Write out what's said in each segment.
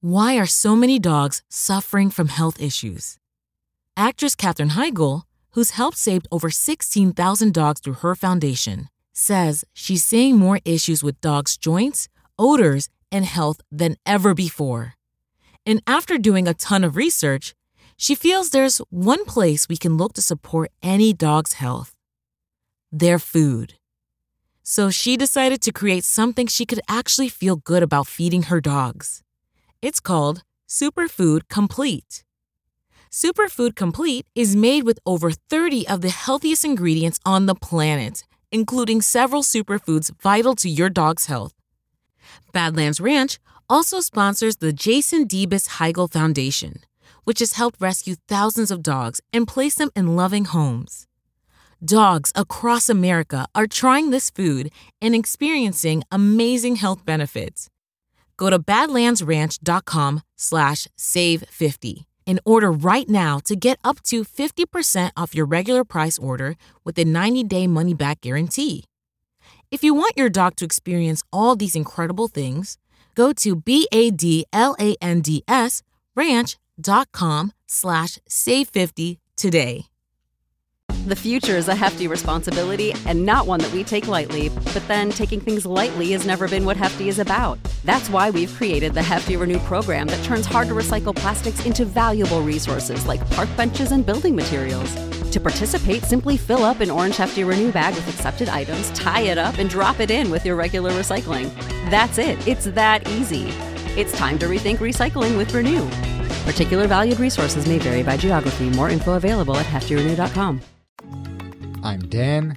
Why are so many dogs suffering from health issues? Actress Katherine Heigl, who's helped save over 16,000 dogs through her foundation, says she's seeing more issues with dogs' joints, odors, and health than ever before. And after doing a ton of research, she feels there's one place we can look to support any dog's health: their food. So she decided to create something she could actually feel good about feeding her dogs. It's called Superfood Complete. Superfood Complete is made with over 30 of the healthiest ingredients on the planet, including several superfoods vital to your dog's health. Badlands Ranch also sponsors the Jason Debus Heigl Foundation, which has helped rescue thousands of dogs and place them in loving homes. Dogs across America are trying this food and experiencing amazing health benefits. Go to badlandsranch.com/save50 and order right now to get up to 50% off your regular price order with a 90-day money-back guarantee. If you want your dog to experience all these incredible things, go to badlandsranch.com/save50 today. The future is a hefty responsibility and not one that we take lightly, but then taking things lightly has never been what Hefty is about. That's why we've created the Hefty Renew program that turns hard-to-recycle plastics into valuable resources like park benches and building materials. To participate, simply fill up an orange Hefty Renew bag with accepted items, tie it up, and drop it in with your regular recycling. That's it. It's that easy. It's time to rethink recycling with Renew. Particular valued resources may vary by geography. More info available at heftyrenew.com. I'm Dan.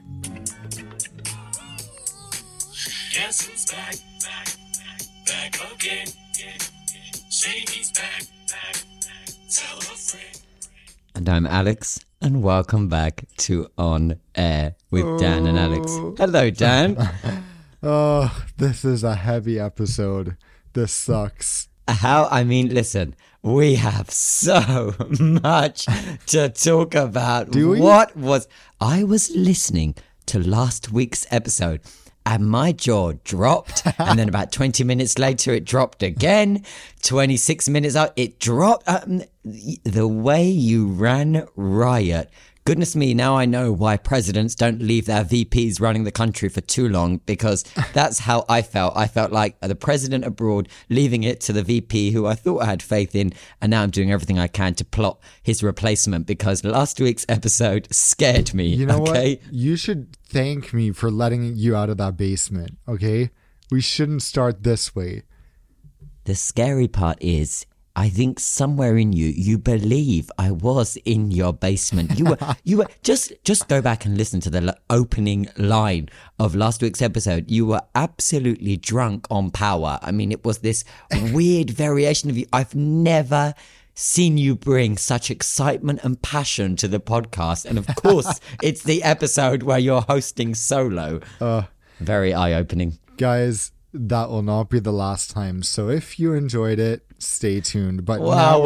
Guess who's back again. Shady's back. Tell a friend. And I'm Alex, and welcome back to On Air with Dan and Alex. Hello, Dan. Oh, this is a heavy episode. This sucks. Listen, we have so much to talk about. Do we? I was listening to last week's episode and my jaw dropped. And then about 20 minutes later, it dropped again. 26 minutes out, it dropped. The way you ran riot. Goodness me, now I know why presidents don't leave their VPs running the country for too long, because that's how I felt. I felt like the president abroad leaving it to the VP who I thought I had faith in, and now I'm doing everything I can to plot his replacement, because last week's episode scared me. You know what? You should thank me for letting you out of that basement, okay? We shouldn't start this way. The scary part is, I think somewhere in you believe I was in your basement. You were just go back and listen to the opening line of last week's episode. You were absolutely drunk on power. I mean, it was this weird variation of you. I've never seen you bring such excitement and passion to the podcast. And of course, it's the episode where you're hosting solo. Very eye-opening. Guys, that will not be the last time. So if you enjoyed it, stay tuned. But Whoa.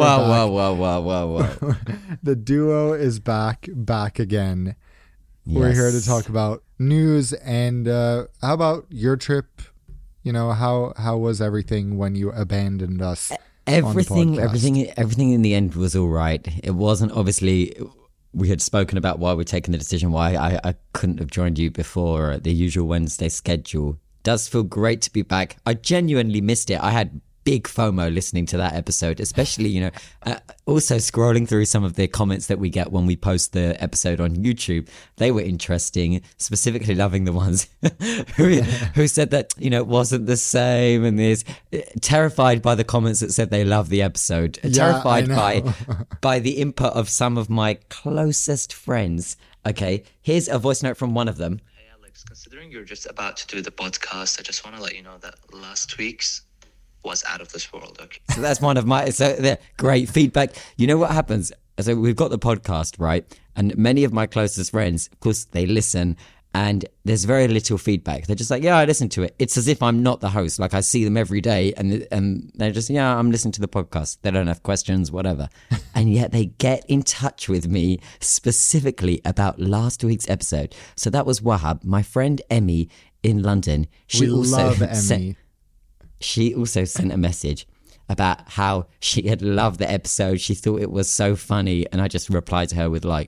The duo is back again. Yes. We're here to talk about news and how about your trip? You know, how was everything when you abandoned us? Everything in the end was all right. It wasn't, obviously, we had spoken about why we're taking the decision, why I couldn't have joined you before the usual Wednesday schedule. Does feel great to be back. I genuinely missed it. I had big FOMO listening to that episode, especially, also scrolling through some of the comments that we get when we post the episode on YouTube. They were interesting, specifically loving the ones who said that, it wasn't the same, and there's terrified by the comments that said they love the episode, terrified by the input of some of my closest friends. Okay, here's a voice note from one of them. Considering you're just about to do the podcast, I just want to let you know that last week's was out of this world. Okay. So that's one of my great feedback. You know what happens? So we've got the podcast, right? And many of my closest friends, of course, they listen, and there's very little feedback. They're just like, yeah, I listen to it. It's as if I'm not the host. Like, I see them every day, and they're just, yeah, I'm listening to the podcast. They don't have questions, whatever. And yet they get in touch with me specifically about last week's episode. So that was Wahab, my friend Emmy in London. We love Emmy. She also sent a message. about how she had loved the episode. She thought it was so funny. And I just replied to her with like, ...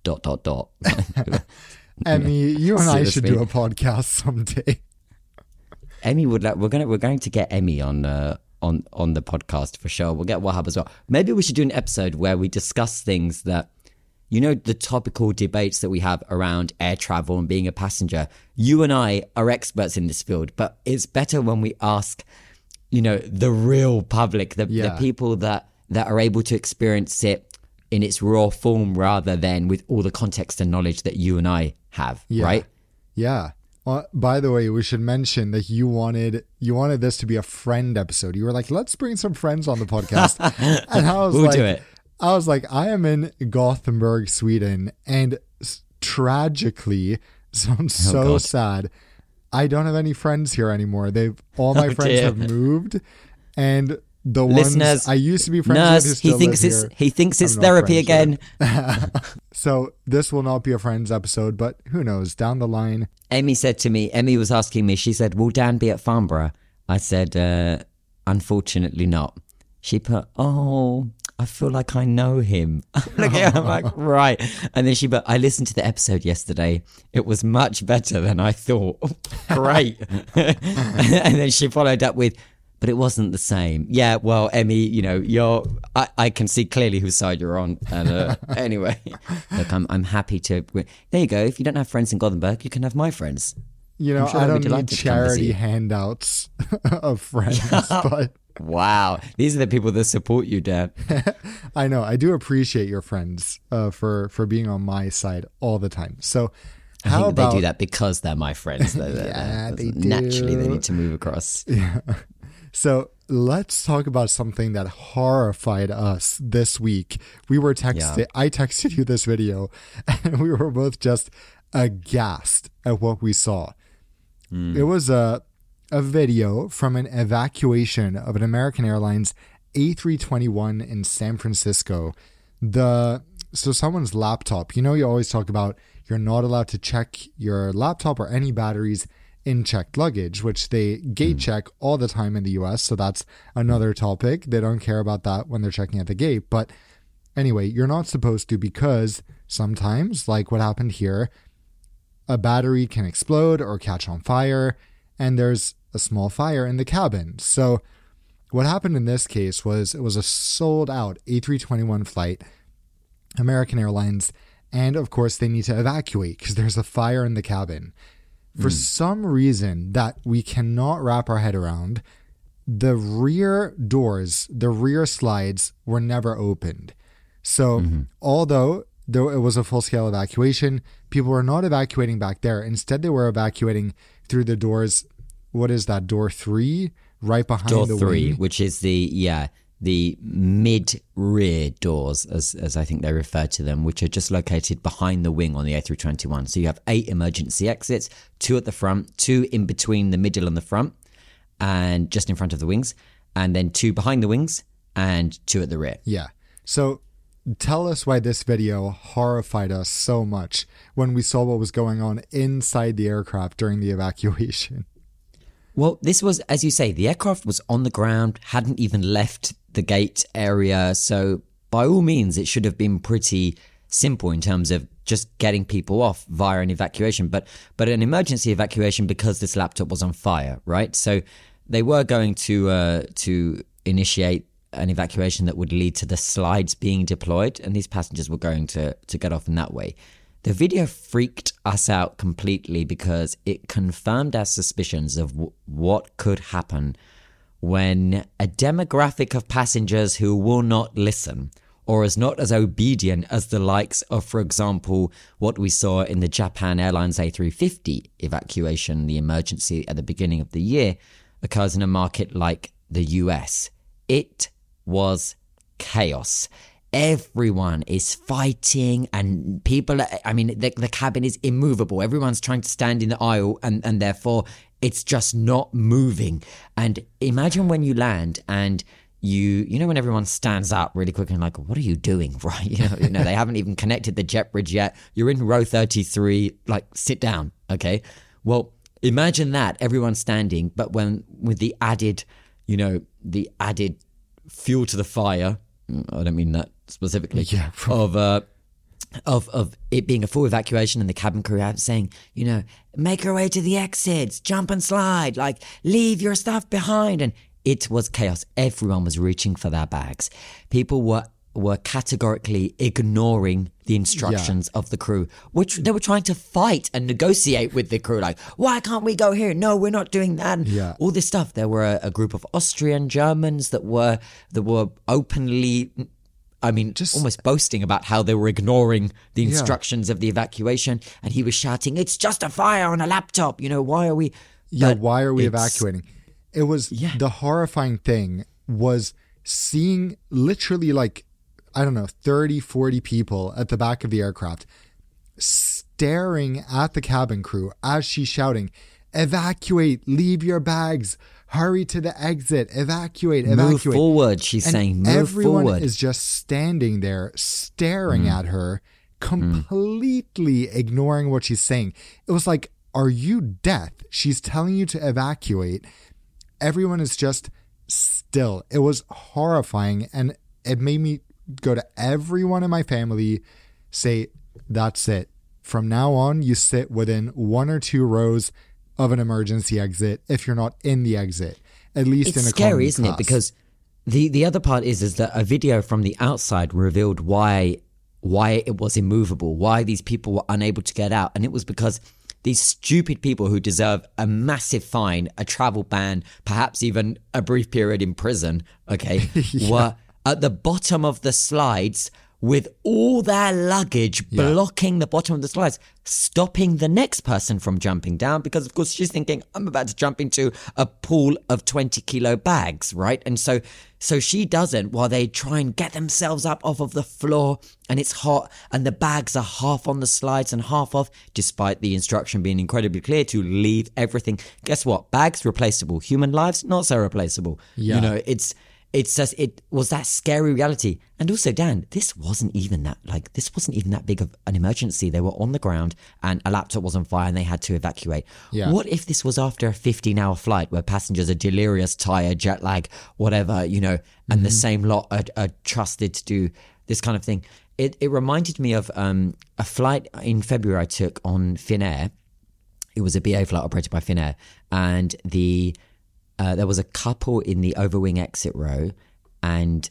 Emmy, you and I should Seriously. do a podcast someday. Emmy would like. We're going to get Emmy on the podcast for sure. We'll get Wahab as well. Maybe we should do an episode where we discuss things that, you know, the topical debates that we have around air travel and being a passenger. You and I are experts in this field, but it's better when we ask, you know, the real public, the people that are able to experience it in its raw form rather than with all the context and knowledge that you and I have, right? Yeah. By the way, we should mention that you wanted this to be a friend episode. You were like, let's bring some friends on the podcast. And I was We'll like, do it. I am in Gothenburg, Sweden, and tragically, sounds so God. sad, I don't have any friends here anymore. All my friends dear. have moved, and the Listeners, ones I used to be friends Nurse, with who still live he thinks here, it's I'm not therapy friends again. with. So this will not be a friends episode, but who knows? Down the line, Emmy said to me, Emmy was asking me, she said, will Dan be at Farnborough? I said, unfortunately not. She put, oh, I feel like I know him. I'm like, right. And then she put, I listened to the episode yesterday. It was much better than I thought. Great. And then she followed up with, but it wasn't the same. Yeah, well, Emmy, you know, I can see clearly whose side you're on. And anyway, look, I'm happy to. There you go. If you don't have friends in Gothenburg, you can have my friends. you know, I'm sure I they'll be don't need delighted to come visit charity you. handouts of friends, but Wow, these are the people that support you, Dan. I know I do appreciate your friends for being on my side all the time. So I how think about they do that because they're my friends. Yeah, they Naturally, they do. need to move across. So let's talk about something that horrified us this week. We were texted. Yeah. I texted you this video, and we were both just aghast at what we saw. It was a video from an evacuation of an American Airlines A321 in San Francisco. So someone's laptop. You know, you always talk about you're not allowed to check your laptop or any batteries in checked luggage, which they gate check all the time in the US. So that's another topic. They don't care about that when they're checking at the gate. But anyway, you're not supposed to, because sometimes, like what happened here, a battery can explode or catch on fire, and there's a small fire in the cabin. So what happened in this case was it was a sold out A321 flight, American Airlines, and of course they need to evacuate because there's a fire in the cabin. For some reason that we cannot wrap our head around, the rear doors, the rear slides were never opened. So although it was a full-scale evacuation, people were not evacuating back there. Instead, they were evacuating through the doors. What is that? Door 3? Right behind Door the 3, wing? which is the mid-rear doors, as I think they refer to them, which are just located behind the wing on the A321. So you have 8 emergency exits, 2 at the front, 2 in between the middle and the front, and just in front of the wings, and then 2 behind the wings, and 2 at the rear. Yeah. So tell us why this video horrified us so much when we saw what was going on inside the aircraft during the evacuation. Well, this was, as you say, the aircraft was on the ground, hadn't even left the gate area. So by all means, it should have been pretty simple in terms of just getting people off via an evacuation. But an emergency evacuation because this laptop was on fire, right? So they were going to initiate an evacuation that would lead to the slides being deployed, and these passengers were going to get off in that way. The video freaked us out completely because it confirmed our suspicions of what could happen when a demographic of passengers who will not listen or is not as obedient as the likes of, for example, what we saw in the Japan Airlines A350 evacuation, the emergency at the beginning of the year, occurs in a market like the US. It was chaos. Everyone is fighting and people, the cabin is immovable. Everyone's trying to stand in the aisle and therefore it's just not moving. And imagine when you land and you know when everyone stands up really quick and like, what are you doing, right? You know, they haven't even connected the jet bridge yet. You're in row 33, like sit down, okay? Well, imagine that, everyone's standing, but with the added fuel to the fire. I don't mean that specifically. Yeah. Of it being a full evacuation and the cabin crew out saying, you know, make your way to the exits, jump and slide, like leave your stuff behind. And it was chaos. Everyone was reaching for their bags. People were categorically ignoring the instructions of the crew, which they were trying to fight and negotiate with the crew. Like, why can't we go here? No, we're not doing that. And all this stuff. There were a group of Austrian Germans that were openly, just almost boasting about how they were ignoring the instructions of the evacuation. And he was shouting, it's just a fire on a laptop. You know, why are we... why are we evacuating? It was the horrifying thing was seeing literally 30, 40 people at the back of the aircraft staring at the cabin crew as she's shouting, evacuate, leave your bags, hurry to the exit, evacuate. Move forward, she's saying, move everyone forward. is just standing there staring at her, completely ignoring what she's saying. It was like, are you deaf? She's telling you to evacuate. Everyone is just still. It was horrifying, and it made me go to everyone in my family, say, that's it. From now on, you sit within 1 or 2 rows of an emergency exit if you're not in the exit, at least it's in economy scary, isn't class. it? Because the other part is that a video from the outside revealed why it was immovable, why these people were unable to get out. And it was because these stupid people who deserve a massive fine, a travel ban, perhaps even a brief period in prison, okay, were at the bottom of the slides with all their luggage blocking the bottom of the slides, stopping the next person from jumping down because, of course, she's thinking, I'm about to jump into a pool of 20-kilo bags, right? And so she doesn't, while they try and get themselves up off of the floor, and it's hot, and the bags are half on the slides and half off, despite the instruction being incredibly clear to leave everything. Guess what? Bags replaceable. Human lives, not so replaceable. Yeah. You know, it's just, it was that scary reality. And also, Dan, this wasn't even that big of an emergency. They were on the ground and a laptop was on fire and they had to evacuate. Yeah. What if this was after a 15-hour flight where passengers are delirious, tired, jet lag, whatever, you know, and the same lot are trusted to do this kind of thing? It reminded me of a flight in February I took on Finnair. It was a BA flight operated by Finnair, and there was a couple in the overwing exit row, and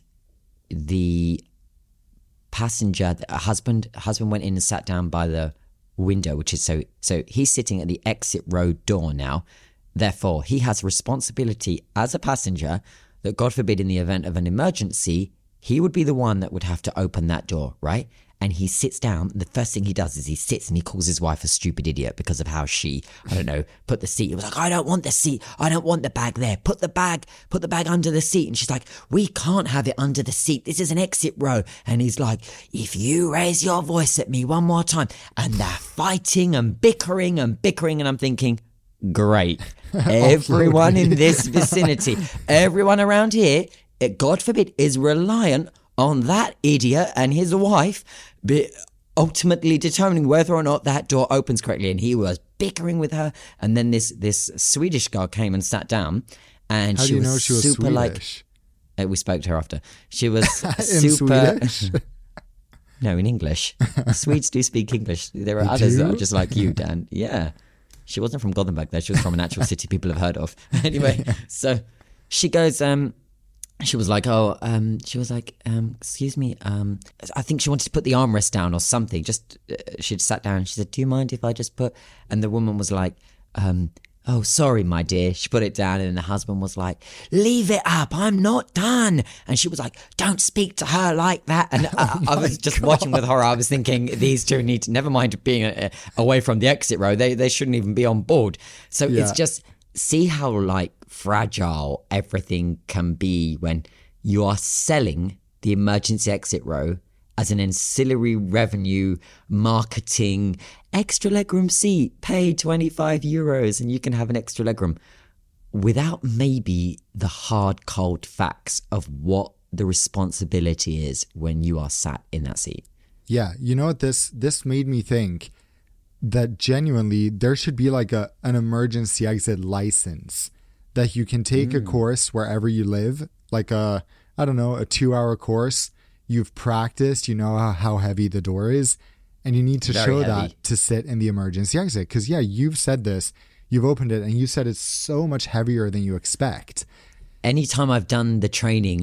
the passenger, a husband went in and sat down by the window, which is so he's sitting at the exit row door now. Therefore, he has responsibility as a passenger that, God forbid, in the event of an emergency, he would be the one that would have to open that door, right? And he sits down. The first thing he does is he sits and he calls his wife a stupid idiot because of how she, put the seat. He was like, I don't want the seat. I don't want the bag there. Put the bag under the seat. And she's like, we can't have it under the seat. This is an exit row. And he's like, if you raise your voice at me one more time. And they're fighting and bickering. And I'm thinking, great. Everyone in this vicinity, everyone around here, God forbid, is reliant on that idiot and his wife ultimately determining whether or not that door opens correctly. And he was bickering with her. And then this Swedish girl came and sat down, and How she do you was know she was super Swedish? we spoke to her after. She was In super. Swedish? No, in English. Swedes do speak English. There are They others that do? are just like you, Dan. Yeah. She wasn't from Gothenburg though. She was from an actual city people have heard of. Anyway, so she goes, she was like, excuse me, I think she wanted to put the armrest down or something. Just, she'd sat down and she said, do you mind if I just put, and the woman was like, oh, sorry, my dear. She put it down, and the husband was like, leave it up, I'm not done. And she was like, don't speak to her like that. And I was just watching with horror. I was thinking, these two need to, never mind being away from the exit row, they shouldn't even be on board. So it's just, see how fragile everything can be when you are selling the emergency exit row as an ancillary revenue marketing extra legroom seat, pay €25 and you can have an extra legroom, without maybe the hard cold facts of what the responsibility is when you are sat in that seat. Yeah, you know what this made me think, that genuinely there should be like an emergency exit license that you can take a course wherever you live, like a I don't know, a 2-hour course. You've practiced, you know how heavy the door is, and you need to Very show heavy. that to sit in the emergency exit. Because, yeah, you've said this. You've opened it, and you said it's so much heavier than you expect. Anytime I've done the training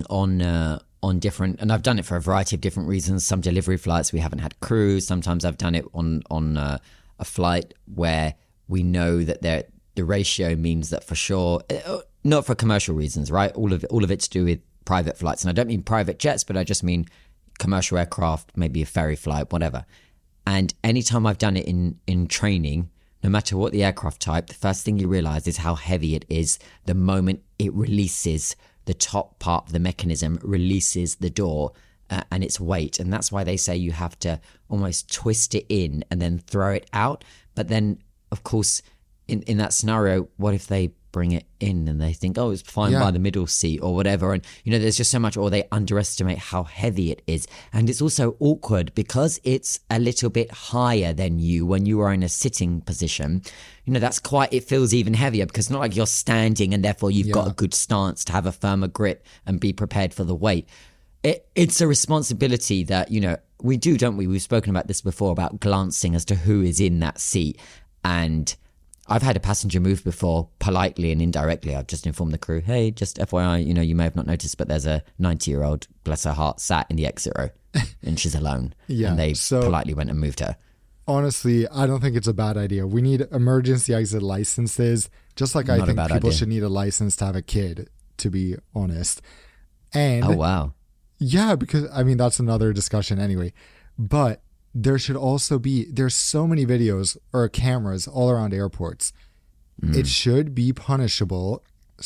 on different, and I've done it for a variety of different reasons. Some delivery flights we haven't had crew. Sometimes I've done it on a flight where we know that the ratio means that for sure, not for commercial reasons, right? All of it to do with private flights, and I don't mean private jets, but I just mean commercial aircraft, maybe a ferry flight, whatever. And anytime I've done it in training, no matter what the aircraft type, the first thing you realize is how heavy it is the moment it releases the top part of the mechanism, releases the door and its weight. And that's why they say you have to almost twist it in and then throw it out. But then, of course, in that scenario, what if they bring it in and they think, oh, it's fine by the middle seat or whatever? And, you know, there's just so much, or they underestimate how heavy it is. And it's also awkward because it's a little bit higher than you when you are in a sitting position. You know, it feels even heavier because it's not like you're standing and therefore you've got a good stance to have a firmer grip and be prepared for the weight. It's a responsibility that, you know, we do, don't we? We've spoken about this before, about glancing as to who is in that seat. And I've had a passenger move before, politely and indirectly. I've just informed the crew, hey, just FYI, you know, you may have not noticed, but there's a 90-year-old, bless her heart, sat in the exit row and she's alone. And they politely went and moved her. Honestly, I don't think it's a bad idea. We need emergency exit licenses, just like I think people should need a license to have a kid, to be honest. And oh, wow. Yeah, because, I mean, that's another discussion anyway. But there should also be, there's so many videos or cameras all around airports. It should be punishable,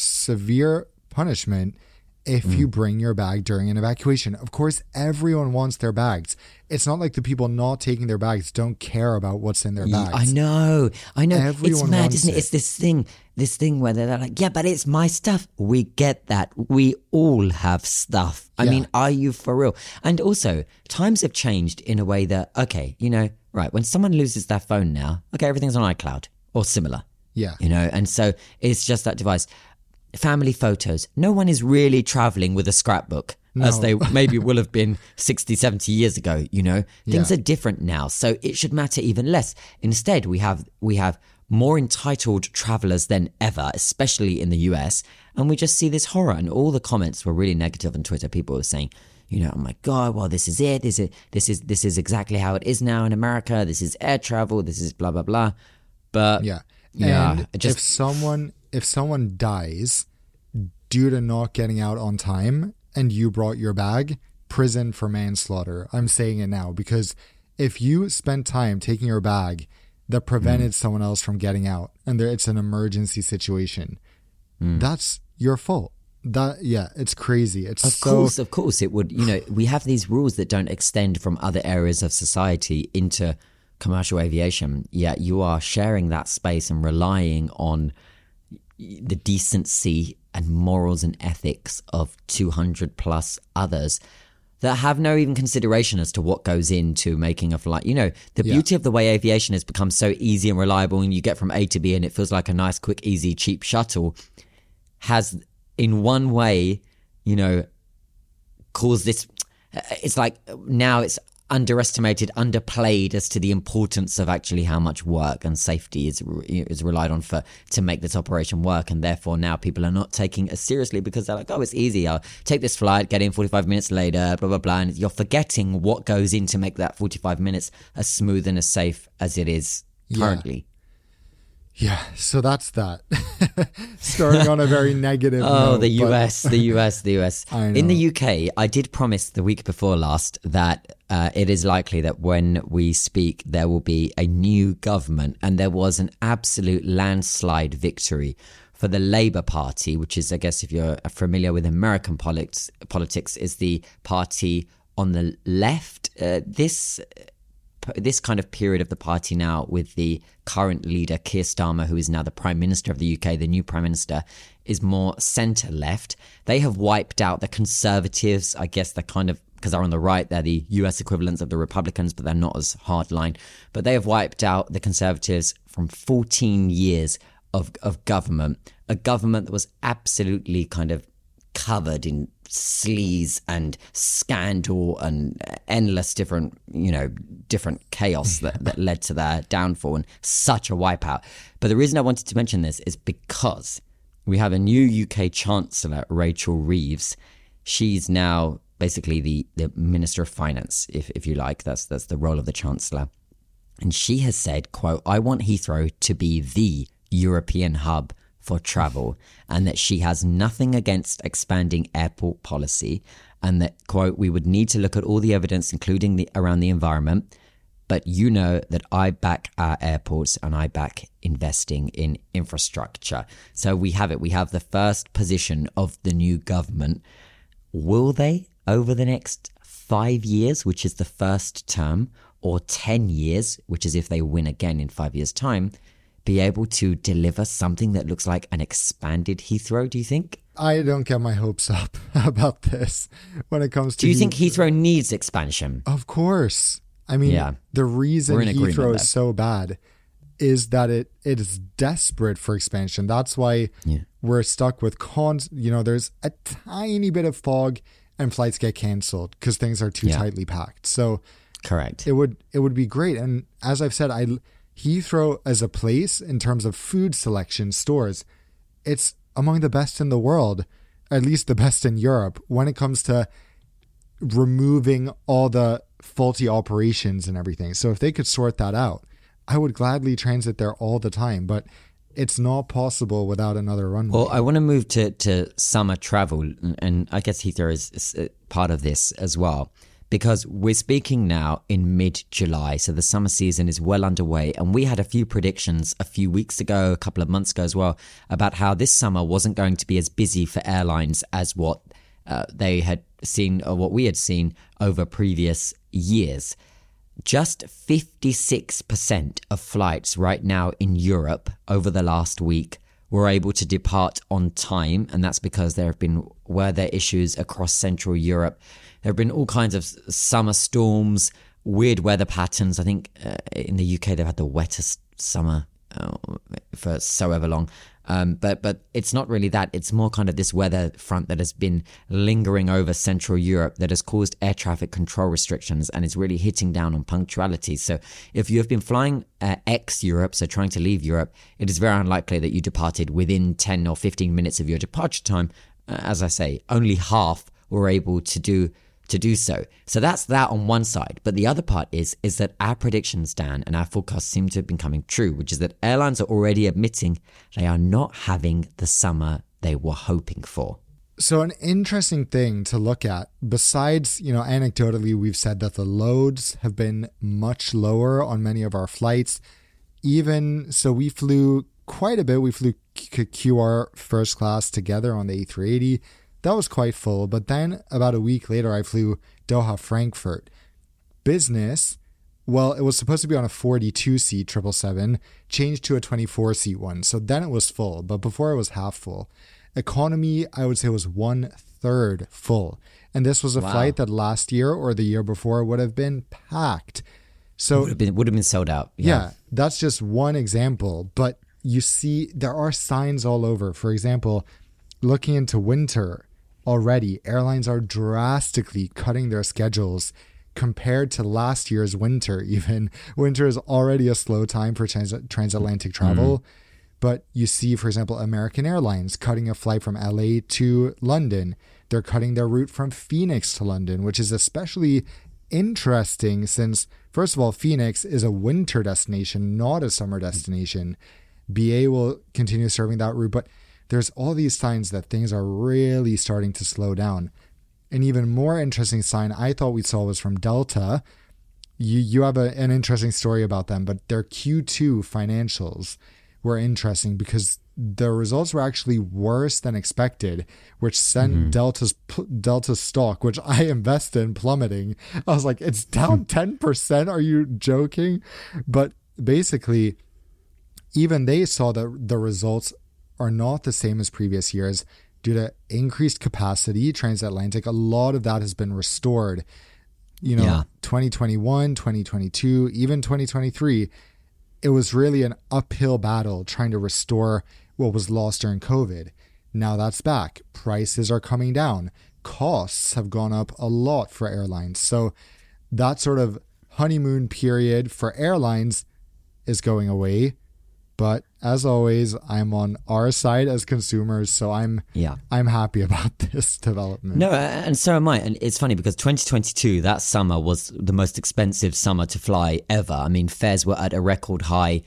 severe punishment, if you bring your bag during an evacuation. Of course, everyone wants their bags. It's not like the people not taking their bags don't care about what's in their bags. I know. Everyone it's mad, wants isn't it? it. It's this thing where they're like, yeah, but it's my stuff. We get that. We all have stuff. I mean, are you for real? And also, times have changed in a way that, okay, you know, right, when someone loses their phone now, okay, everything's on iCloud or similar. Yeah. You know, and so it's just that device. Family photos. No one is really traveling with a scrapbook as they maybe will have been 60, 70 years ago, you know. Things are different now, so it should matter even less. Instead, we have more entitled travelers than ever, especially in the US, and we just see this horror. And all the comments were really negative on Twitter. People were saying, you know, oh my God, well, this is it. This is exactly how it is now in America. This is air travel. This is blah, blah, blah. But and if someone dies due to not getting out on time and you brought your bag, prison for manslaughter. I'm saying it now, because if you spent time taking your bag that prevented someone else from getting out and it's an emergency situation, that's your fault. It's crazy. Of course it would. You know, we have these rules that don't extend from other areas of society into commercial aviation, yet you are sharing that space and relying on the decency and morals and ethics of 200 plus others that have no even consideration as to what goes into making a flight. You know, the beauty of the way aviation has become so easy and reliable, and you get from A to B and it feels like a nice, quick, easy, cheap shuttle, has in one way, you know, caused this. It's like now it's underestimated, underplayed as to the importance of actually how much work and safety is relied on to make this operation work. And therefore now people are not taking it as seriously because they're like, oh, it's easy. I'll take this flight, get in 45 minutes later, blah, blah, blah. And you're forgetting what goes in to make that 45 minutes as smooth and as safe as it is currently. Yeah, so that's that. Starting on a very negative note. The US. I know. In the UK, I did promise the week before last that it is likely that when we speak, there will be a new government, and there was an absolute landslide victory for the Labour Party, which is, I guess, if you're familiar with American politics, is the party on the left. This kind of period of the party now, with the current leader, Keir Starmer, who is now the Prime Minister of the UK, the new Prime Minister, is more centre-left. They have wiped out the Conservatives. I guess they're kind of, because they're on the right, they're the US equivalents of the Republicans, but they're not as hardline. But they have wiped out the Conservatives from 14 years of government, a government that was absolutely kind of covered in sleaze and scandal and endless different chaos that led to their downfall and such a wipeout. But the reason I wanted to mention this is because we have a new UK Chancellor, Rachel Reeves. She's now basically the Minister of Finance, if you like. That's the role of the Chancellor. And she has said, quote, "I want Heathrow to be the European hub for travel, and that she has nothing against expanding airport policy, and that, quote, we would need to look at all the evidence, including around the environment. But you know that I back our airports and I back investing in infrastructure." So we have it. We have the first position of the new government. Will they, over the next 5 years, which is the first term, or 10 years, which is if they win again in 5 years' time, be able to deliver something that looks like an expanded Heathrow, do you think? I don't get my hopes up about this when it comes to... Do you think Heathrow needs expansion? Of course. I mean, the reason Heathrow is so bad is that it is desperate for expansion. That's why we're stuck with there's a tiny bit of fog and flights get cancelled because things are too tightly packed. So correct. It would be great. And as I've said, Heathrow as a place in terms of food selection stores, it's among the best in the world, at least the best in Europe when it comes to removing all the faulty operations and everything. So if they could sort that out, I would gladly transit there all the time, but it's not possible without another runway. Well, I want to move to summer travel, and I guess Heathrow is part of this as well, because we're speaking now in mid-July, so the summer season is well underway, and we had a few predictions a few weeks ago, a couple of months ago as well, about how this summer wasn't going to be as busy for airlines as what they had seen, or what we had seen over previous years. Just 56% of flights right now in Europe over the last week were able to depart on time, and that's because there have been weather issues across Central Europe. There have been all kinds of summer storms, weird weather patterns. I think in the UK they've had the wettest summer for so ever long. But it's not really that. It's more kind of this weather front that has been lingering over Central Europe that has caused air traffic control restrictions and is really hitting down on punctuality. So if you have been flying ex-Europe, so trying to leave Europe, it is very unlikely that you departed within 10 or 15 minutes of your departure time. As I say, only half were able to do so. So that's that on one side. But the other part is that our predictions, Dan, and our forecasts seem to have been coming true, which is that airlines are already admitting they are not having the summer they were hoping for. So an interesting thing to look at, besides, anecdotally, we've said that the loads have been much lower on many of our flights. Even so, we flew quite a bit. We flew QR first class together on the A380. That was quite full, but then about a week later, I flew Doha Frankfurt. Business, well, it was supposed to be on a 42-seat 777, changed to a 24-seat one, so then it was full, but before it was half full. Economy, I would say, was 1/3 full, and this was a flight that last year or the year before would have been packed. So would have been sold out. Yeah, that's just one example, but you see there are signs all over. For example, looking into winter, already, airlines are drastically cutting their schedules compared to last year's winter. Even winter is already a slow time for transatlantic travel. But you see, for example, American Airlines cutting a flight from LA to London. They're cutting their route from Phoenix to London, which is especially interesting since, first of all, Phoenix is a winter destination, not a summer destination. BA will continue serving that route, but there's all these signs that things are really starting to slow down. An even more interesting sign I thought we saw was from Delta. You have an interesting story about them, but their Q2 financials were interesting because the results were actually worse than expected, which sent Delta's stock, which I invest in, plummeting. I was like, it's down 10%? Are you joking? But basically, even they saw that the results are not the same as previous years due to increased capacity. Transatlantic, a lot of that has been restored. 2021, 2022, even 2023, it was really an uphill battle trying to restore what was lost during COVID. Now that's back. Prices are coming down. Costs have gone up a lot for airlines. So that sort of honeymoon period for airlines is going away. But as always, I'm on our side as consumers, so I'm happy about this development. No, and so am I. And it's funny because 2022, that summer was the most expensive summer to fly ever. I mean, fares were at a record high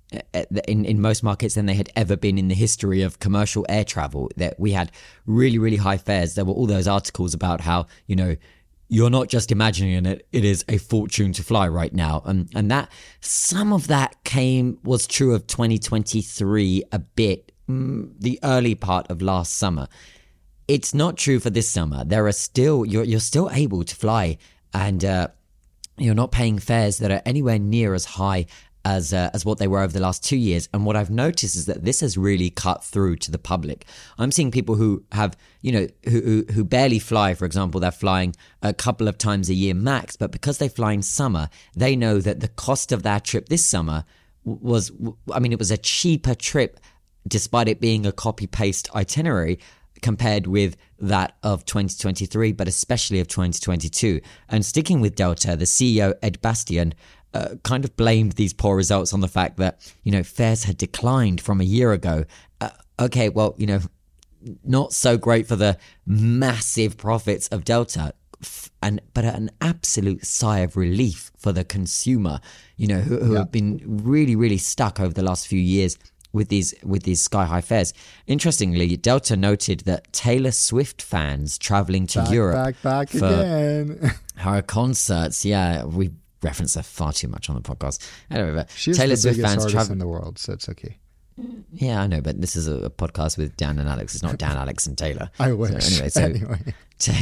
in most markets than they had ever been in the history of commercial air travel. That we had really, really high fares. There were all those articles about how, you know, you're not just imagining it, it is a fortune to fly right now. And that some of that was true of 2023 a bit, the early part of last summer. It's not true for this summer. There are still, you're still able to fly, and you're not paying fares that are anywhere near as high as what they were over the last 2 years. And what I've noticed is that this has really cut through to the public. I'm seeing people who have, you know, who barely fly. For example, they're flying a couple of times a year max, but because they fly in summer, they know that the cost of that trip this summer was, I mean, it was a cheaper trip despite it being a copy-paste itinerary compared with that of 2023, but especially of 2022. And sticking with Delta, the CEO, Ed Bastian, kind of blamed these poor results on the fact that, you know, fares had declined from a year ago. Okay, well, you know, not so great for the massive profits of Delta, but an absolute sigh of relief for the consumer, you know, who have been really, really stuck over the last few years with these sky high fares. Interestingly, Delta noted that Taylor Swift fans traveling to Europe back for again. her concerts, we reference her far too much on the podcast. Anyway, but She's Taylor the Swift biggest fans artist in the world, so it's okay. Yeah, I know, but this is a podcast with Dan and Alex. It's not Dan, Alex, and Taylor. I wish. So anyway.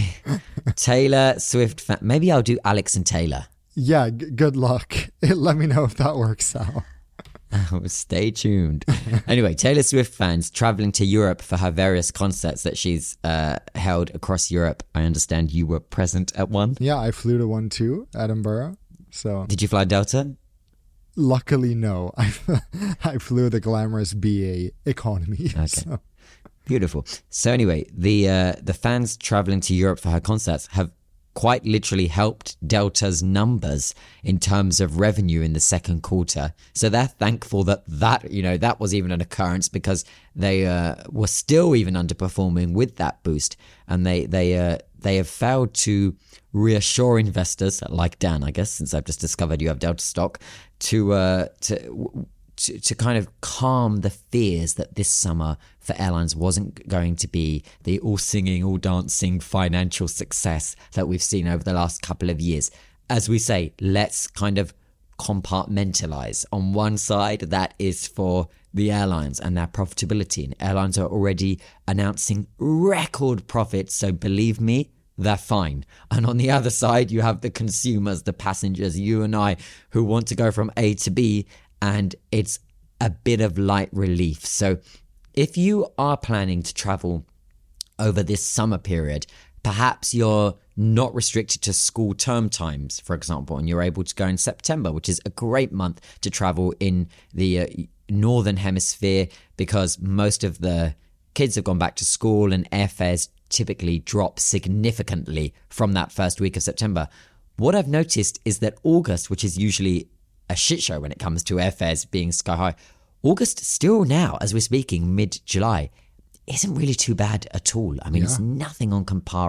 Taylor Swift maybe I'll do Alex and Taylor. Yeah, good luck. Let me know if that works out. Stay tuned. Anyway, Taylor Swift fans traveling to Europe for her various concerts that she's held across Europe. I understand you were present at one. Yeah, I flew to one too, Edinburgh. So did you fly Delta? Luckily, no. I flew the glamorous BA economy. Okay. So. Beautiful. So anyway, the fans traveling to Europe for her concerts have quite literally helped Delta's numbers in terms of revenue in the second quarter. So they're thankful that was even an occurrence, because they were still even underperforming with that boost, and they have failed to reassure investors like Dan, I guess, since I've just discovered you have Delta stock, to kind of calm the fears that this summer for airlines wasn't going to be the all singing, all dancing financial success that we've seen over the last couple of years. As we say, let's kind of compartmentalize. On one side, that is for the airlines and their profitability, and airlines are already announcing record profits, so believe me, they're fine. And on the other side, you have the consumers, the passengers, you and I, who want to go from A to B, and it's a bit of light relief. So if you are planning to travel over this summer period, perhaps you're not restricted to school term times, for example, and you're able to go in September, which is a great month to travel in the northern hemisphere, because most of the kids have gone back to school and airfares typically drop significantly from that first week of September. What I've noticed is that August, which is usually a shit show when it comes to airfares being sky high, August still now, as we're speaking, mid-July, isn't really too bad at all. I mean, it's nothing on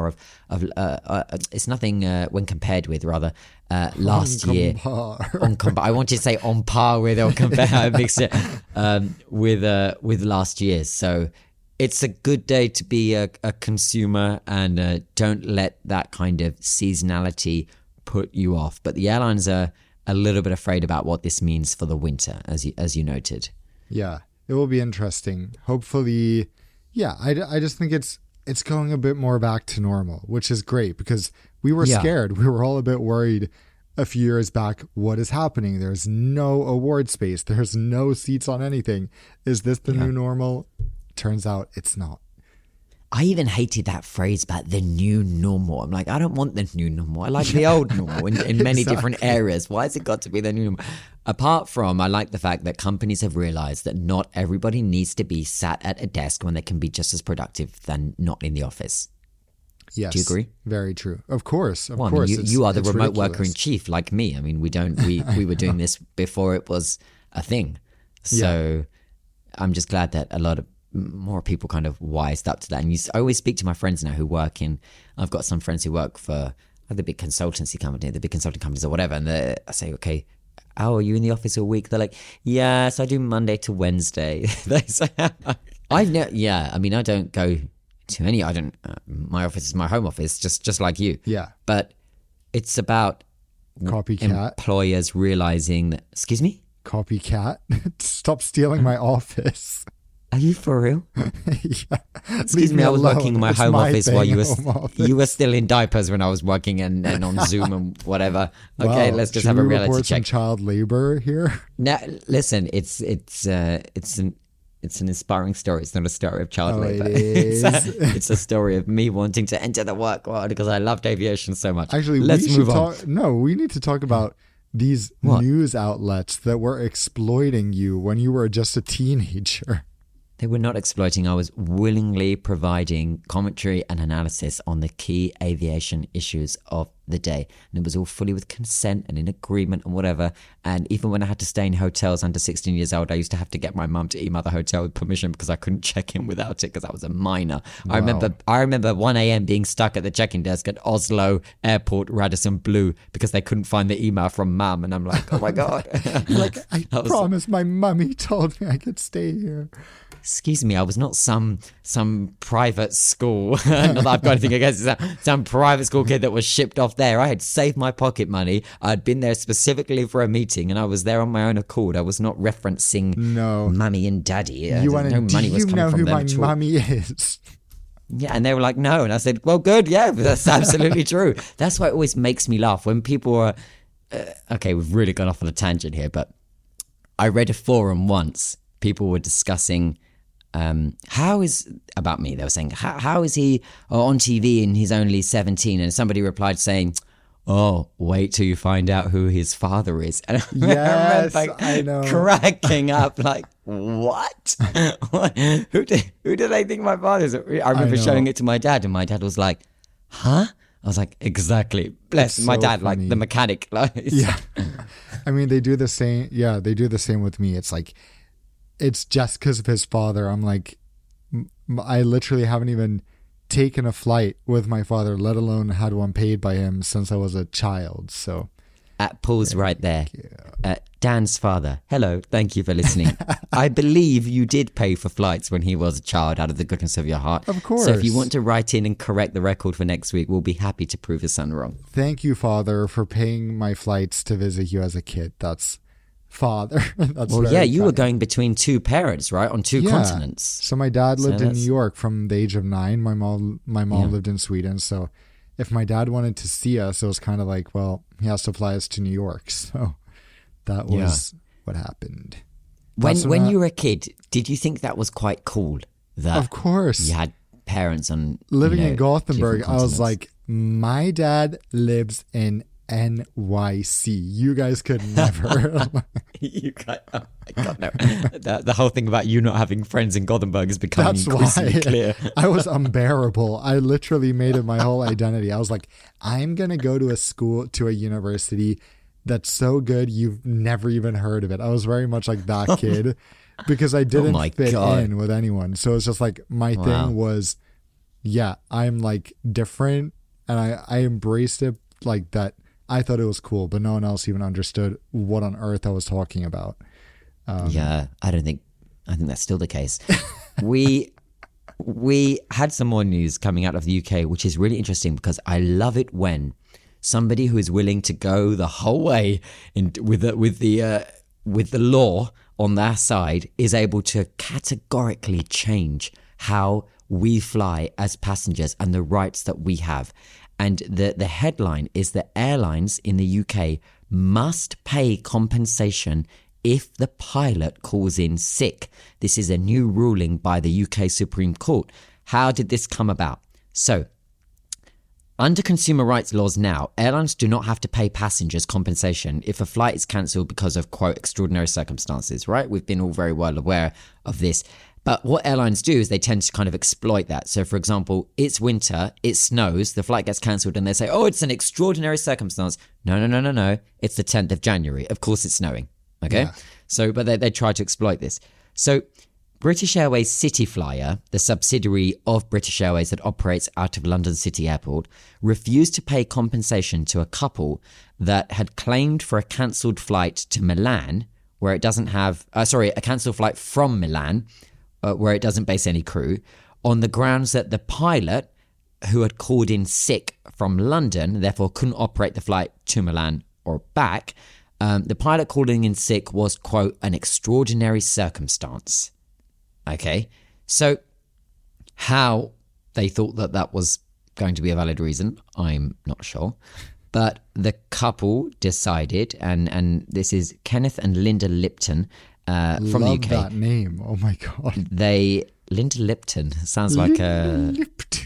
it's nothing when compared with last year. I want to say on par with or compare. I mixed it with last year. So it's a good day to be a consumer, and don't let that kind of seasonality put you off. But the airlines are a little bit afraid about what this means for the winter, as you noted. Yeah, it will be interesting. Hopefully, I just think it's going a bit more back to normal, which is great, because we were scared. We were all a bit worried a few years back. What is happening? There's no award space. There's no seats on anything. Is this the new normal? Turns out it's not. I even hated that phrase about the new normal. I'm like, I don't want the new normal. I like the old normal in many different areas. Why has it got to be the new normal? Apart from, I like the fact that companies have realized that not everybody needs to be sat at a desk when they can be just as productive than not in the office. Yes. Do you agree? Very true. Of course. Of Well, course. I mean, you are the it's remote ridiculous. worker in chief like me. I mean, we were doing this before it was a thing. So I'm just glad that a lot of more people kind of wised up to that. And I always speak to my friends now who work in, I've got some friends who work for the big consultancy company, the big consulting companies or whatever. And I say, okay, how are you in the office a week? They're like, yes, I do Monday to Wednesday. They say, I mean, I don't go to any, my office is my home office, just like you. Yeah. But it's about Copycat. employers realizing that, excuse me? Copycat. Stop stealing my office. Are you for real? Yeah. Excuse Leave me, I was alone. working in my It's home office while thing, home office. you were still in diapers when I was working and on Zoom and whatever. Okay, Wow. let's just Should have a we reality report some check. child labor here? Now, listen, it's an inspiring story. It's not a story of child Oh, labor. it is. It's a story of me wanting to enter the work world because I loved aviation so much. Actually, let's we move should on. talk. No, we need to talk about these What? news outlets that were exploiting you when you were just a teenager. They were not exploiting. I was willingly providing commentary and analysis on the key aviation issues of the day. And it was all fully with consent and in agreement and whatever. And even when I had to stay in hotels under 16 years old, I used to have to get my mum to email the hotel with permission because I couldn't check in without it because I was a minor. Wow. I remember 1 a.m. being stuck at the check-in desk at Oslo Airport, Radisson Blu, because they couldn't find the email from mum. And I'm like, oh my God. Like, I promised my mummy told me I could stay here. Excuse me, I was not some private school. Not that I've got anything against it. Some private school kid that was shipped off there. I had saved my pocket money. I'd been there specifically for a meeting, and I was there on my own accord. I was not referencing mummy and daddy. You want to? No money Do was you coming know from who them my at all. mummy is? Yeah, and they were like, no. And I said, well, good. Yeah, that's absolutely true. That's why it always makes me laugh when people are, okay, we've really gone off on a tangent here, but I read a forum once. People were discussing how is, about me, they were saying, how is he on TV and he's only 17? And somebody replied saying, oh, wait till you find out who his father is. And Yes, I remember I know. cracking up like, what? What? Who do they think my father is? I remember know. showing it to my dad and my dad was like, huh? I was like, exactly. Bless It's my so dad, funny. like the mechanic. Like, Yeah. I mean, they do the same. Yeah, they do the same with me. It's like, it's just because of his father. I'm like, I literally haven't even taken a flight with my father, let alone had one paid by him since I was a child. So Pause right there. Dan's father. Hello, thank you for listening. I believe you did pay for flights when he was a child out of the goodness of your heart. Of course. So if you want to write in and correct the record for next week, we'll be happy to prove your son wrong. thank you, Father, for paying my flights to visit you as a kid. That's Father. That's Well, very yeah, you were kind. going between two parents, right? On two Yeah. continents. So my dad lived in that's- New York from the age of 9. My mom lived in Sweden. So if my dad wanted to see us, it was kind of like, well, he has to fly us to New York. So that was what happened. When you were a kid, did you think that was quite cool? That Of course. you had parents on Living in Gothenburg, different I was continents. like, my dad lives in NYC. You guys could never. You got, oh my God, no. The whole thing about you not having friends in Gothenburg is becoming That's increasingly why clear. I was unbearable. I literally made it my whole identity. I was like, I'm going to go to a university that's so good you've never even heard of it. I was very much like that kid because I didn't my fit God. in with anyone. So it's just like my Wow. thing was, yeah, I'm like different, and I embraced it like that. I thought it was cool, but no one else even understood what on earth I was talking about. Yeah, I think that's still the case. We had some more news coming out of the UK, which is really interesting because I love it when somebody who is willing to go the whole way with the law on their side is able to categorically change how we fly as passengers and the rights that we have. And the headline is that airlines in the UK must pay compensation if the pilot calls in sick. This is a new ruling by the UK Supreme Court. How did this come about? So, under consumer rights laws now, airlines do not have to pay passengers compensation if a flight is cancelled because of, quote, extraordinary circumstances, right? We've been all very well aware of this. But what airlines do is they tend to kind of exploit that. So, for example, it's winter, it snows, the flight gets cancelled, and they say, oh, it's an extraordinary circumstance. No. It's the 10th of January. Of course it's snowing. Okay? Yeah. So, but they try to exploit this. So, British Airways City Flyer, the subsidiary of British Airways that operates out of London City Airport, refused to pay compensation to a couple that had claimed for a cancelled flight to Milan, where it doesn't have, a cancelled flight from Milan, where it doesn't base any crew, on the grounds that the pilot, who had called in sick from London, therefore couldn't operate the flight to Milan or back, the pilot calling in sick was, quote, an extraordinary circumstance. Okay, so how they thought that was going to be a valid reason, I'm not sure. But the couple decided, and this is Kenneth and Linda Lipton from the UK. Love that name. Oh my God. Linda Lipton sounds like a...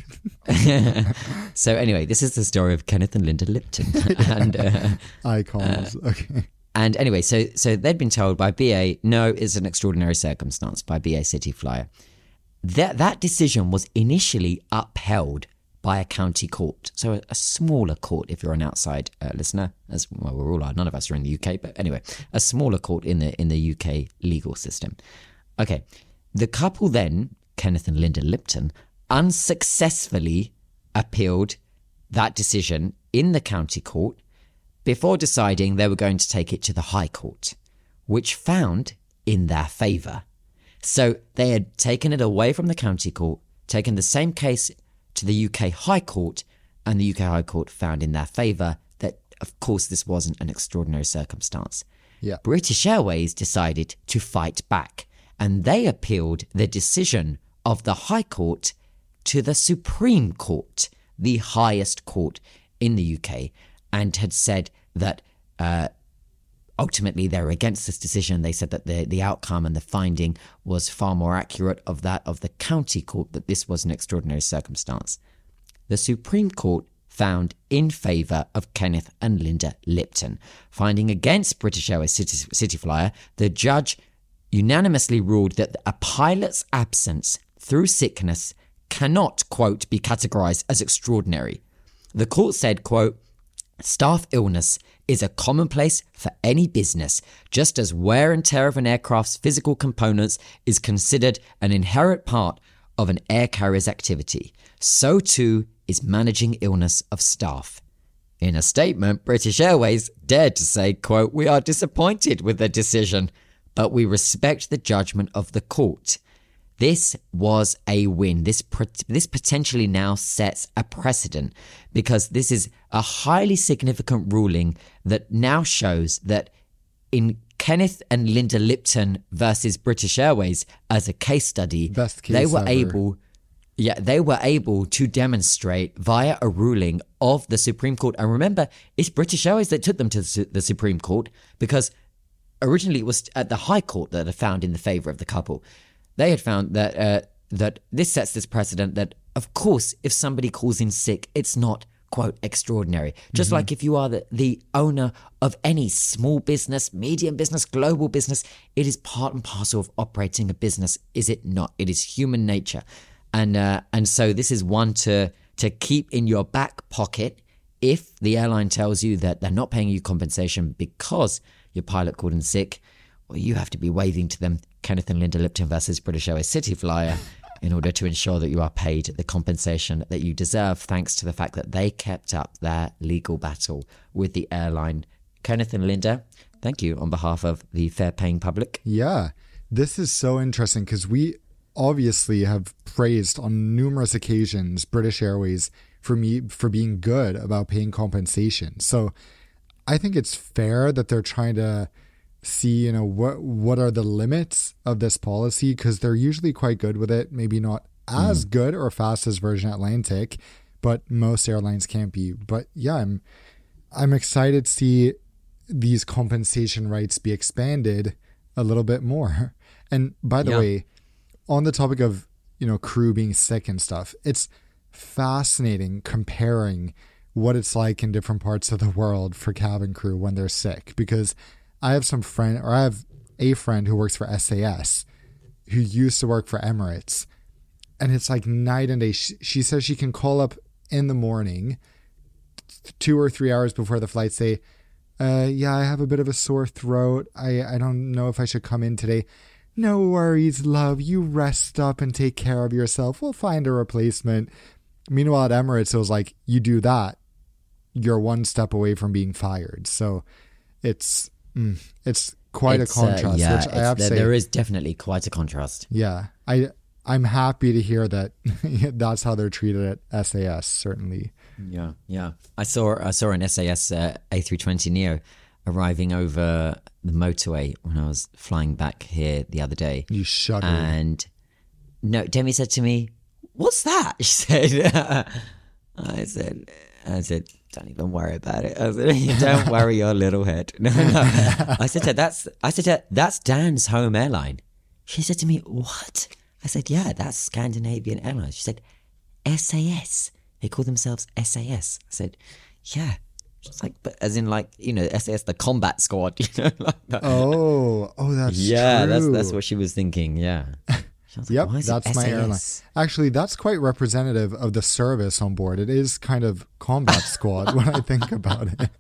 So anyway, this is the story of Kenneth and Linda Lipton. And icons. Okay. And anyway, so they'd been told by BA, no, it's an extraordinary circumstance by BA City Flyer. That decision was initially upheld by a county court. So a smaller court, if you're an outside listener, as well, we're all are. None of us are in the UK, but anyway, a smaller court in the UK legal system. Okay, the couple then, Kenneth and Linda Lipton, unsuccessfully appealed that decision in the county court before deciding they were going to take it to the High Court, which found in their favour. So they had taken it away from the county court, taken the same case to the UK High Court, and the UK High Court found in their favour that, of course, this wasn't an extraordinary circumstance. Yeah. British Airways decided to fight back, and they appealed the decision of the High Court to the Supreme Court, the highest court in the UK, and had said that ultimately they were against this decision. They said that the outcome and the finding was far more accurate of that of the county court, that this was an extraordinary circumstance. The Supreme Court found in favour of Kenneth and Linda Lipton. Finding against British Airways City Flyer, the judge unanimously ruled that a pilot's absence through sickness cannot, quote, be categorised as extraordinary. The court said, quote, staff illness is a commonplace for any business, just as wear and tear of an aircraft's physical components is considered an inherent part of an air carrier's activity. So too is managing illness of staff. In a statement, British Airways dared to say, quote, we are disappointed with the decision, but we respect the judgment of the court. This was a win. This potentially now sets a precedent, because this is a highly significant ruling that now shows that in Kenneth and Linda Lipton versus British Airways as a case study, Best case they were ever. they were able to demonstrate via a ruling of the Supreme Court. And remember, it's British Airways that took them to the Supreme Court, because originally it was at the High Court that had found in the favour of the couple. They had found that that this sets this precedent that, of course, if somebody calls in sick, it's not, quote, extraordinary. Just like if you are the owner of any small business, medium business, global business, it is part and parcel of operating a business, is it not? It is human nature. And so this is one to keep in your back pocket if the airline tells you that they're not paying you compensation because your pilot called in sick. Well, you have to be waving to them, Kenneth and Linda Lipton versus British Airways City Flyer, in order to ensure that you are paid the compensation that you deserve, thanks to the fact that they kept up their legal battle with the airline. Kenneth and Linda, thank you on behalf of the fair paying public. Yeah, this is so interesting because we obviously have praised on numerous occasions British Airways for being good about paying compensation. So I think it's fair that they're trying to see, what are the limits of this policy, because they're usually quite good with it. Maybe not as good or fast as Virgin Atlantic, but most airlines can't be. But yeah, I'm excited to see these compensation rights be expanded a little bit more. And by the way, on the topic of crew being sick and stuff. It's fascinating comparing what it's like in different parts of the world for cabin crew when they're sick, because I have a friend who works for SAS who used to work for Emirates, and it's like night and day. She says she can call up in the morning 2 or 3 hours before the flight, say, yeah, I have a bit of a sore throat. I don't know if I should come in today. No worries, love. You rest up and take care of yourself. We'll find a replacement. Meanwhile, at Emirates, it was like, you do that, you're one step away from being fired. So it's quite a contrast. Which I have to say, there is definitely quite a contrast. Yeah, I'm happy to hear that that's how they're treated at SAS. Certainly. Yeah. I saw an SAS A320neo arriving over the motorway when I was flying back here the other day. You shuddered. And no, Demi said to me, "What's that?" She said. I said, "Don't even worry about it." I said, "Don't worry your little head." No. I said to her, "That's Dan's home airline." She said to me, "What?" I said, "Yeah, that's Scandinavian Airlines." She said, "SAS. They call themselves SAS." I said, "Yeah." She's like, but as in like, SAS, the combat squad, like that. Oh, that's true. That's what she was thinking. Yeah. Yep, like, that's my airline. Actually, that's quite representative of the service on board. It is kind of combat squad when I think about it.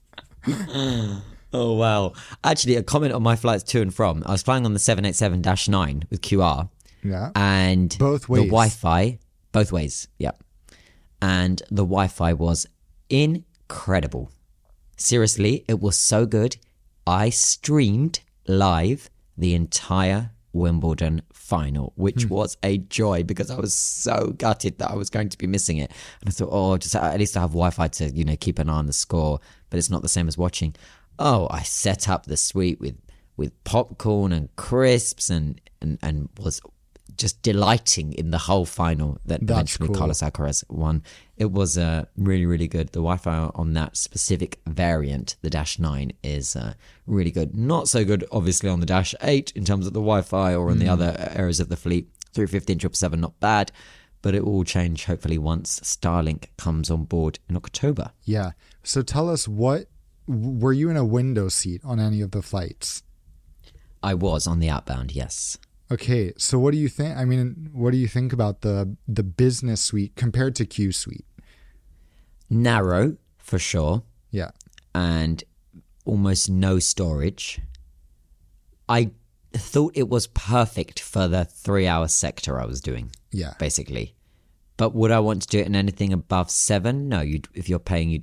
Oh, wow. Actually, a comment on my flights to and from. I was flying on the 787-9 with QR. Yeah. And both ways. The Wi-Fi, both ways, yeah. And the Wi-Fi was incredible. Seriously, it was so good. I streamed live the entire Wimbledon final, which was a joy because I was so gutted that I was going to be missing it. And I thought, just at least I have Wi-Fi to, keep an eye on the score, but it's not the same as watching. Oh, I set up the suite with popcorn and crisps and was just delighting in the whole final that eventually cool. Carlos Alcaraz won. It was really, really good. The Wi-Fi on that specific variant, the Dash 9, is really good. Not so good, obviously, on the Dash 8 in terms of the Wi-Fi or in the other areas of the fleet. 315, 777, not bad, but it will change hopefully once Starlink comes on board in October. Yeah. So tell us, were you in a window seat on any of the flights? I was on the outbound, yes. Okay, so what do you think? I mean, what do you think about the business suite compared to Q suite? Narrow, for sure. Yeah. And almost no storage. I thought it was perfect for the 3-hour sector I was doing. Yeah. Basically. But would I want to do it in anything above 7? No, if you're paying,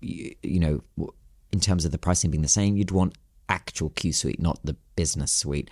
in terms of the pricing being the same, you'd want actual Q suite, not the business suite.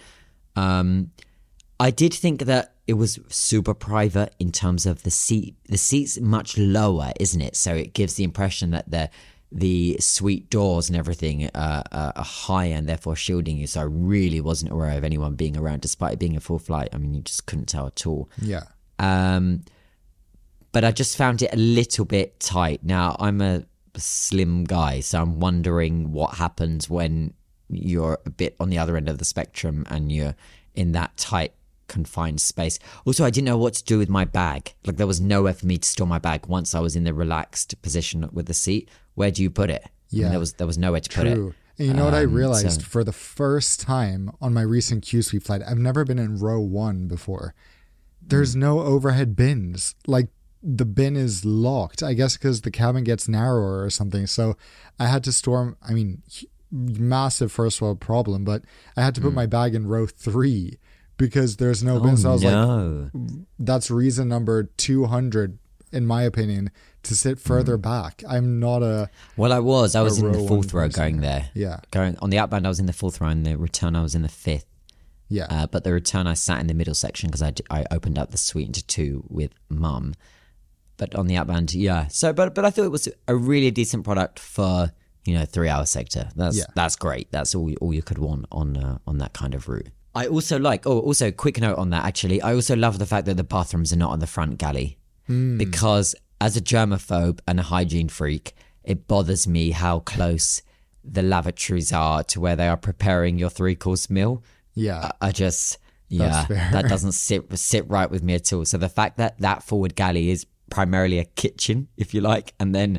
I did think that it was super private in terms of the seat. The seat's much lower, isn't it? So it gives the impression that the suite doors and everything are high and therefore shielding you. So I really wasn't aware of anyone being around, despite it being a full flight. I mean, you just couldn't tell at all. Yeah. But I just found it a little bit tight. Now, I'm a slim guy, so I'm wondering what happens when you're a bit on the other end of the spectrum and you're in that tight, confined space. Also, I didn't know what to do with my bag. Like, there was nowhere for me to store my bag once I was in the relaxed position with the seat. Where do you put it? Yeah, I mean, there was nowhere to put it. And you know what I realized for the first time on my recent Q suite flight? I've never been in row 1 before. There's no overhead bins. Like, the bin is locked, I guess because the cabin gets narrower or something. So I had to store, massive first world problem, but I had to put my bag in row 3 because there's no bin. So I was like, that's reason number 200, in my opinion, to sit further back. I'm not a... Well, I was in the 4th row going there. Yeah. Going on the outbound, I was in the 4th row, and the return, I was in the 5th. Yeah. But the return, I sat in the middle section because I opened up the suite into 2 with Mum. But on the outbound, yeah. So, but I thought it was a really decent product for 3-hour sector. That's great. That's all you could want on that kind of route. I also also quick note on that actually. I also love the fact that the bathrooms are not on the front galley because as a germaphobe and a hygiene freak, it bothers me how close the lavatories are to where they are preparing your 3-course meal. Yeah. Yeah, fair. that doesn't sit right with me at all. So the fact that that forward galley is primarily a kitchen, if you like, and then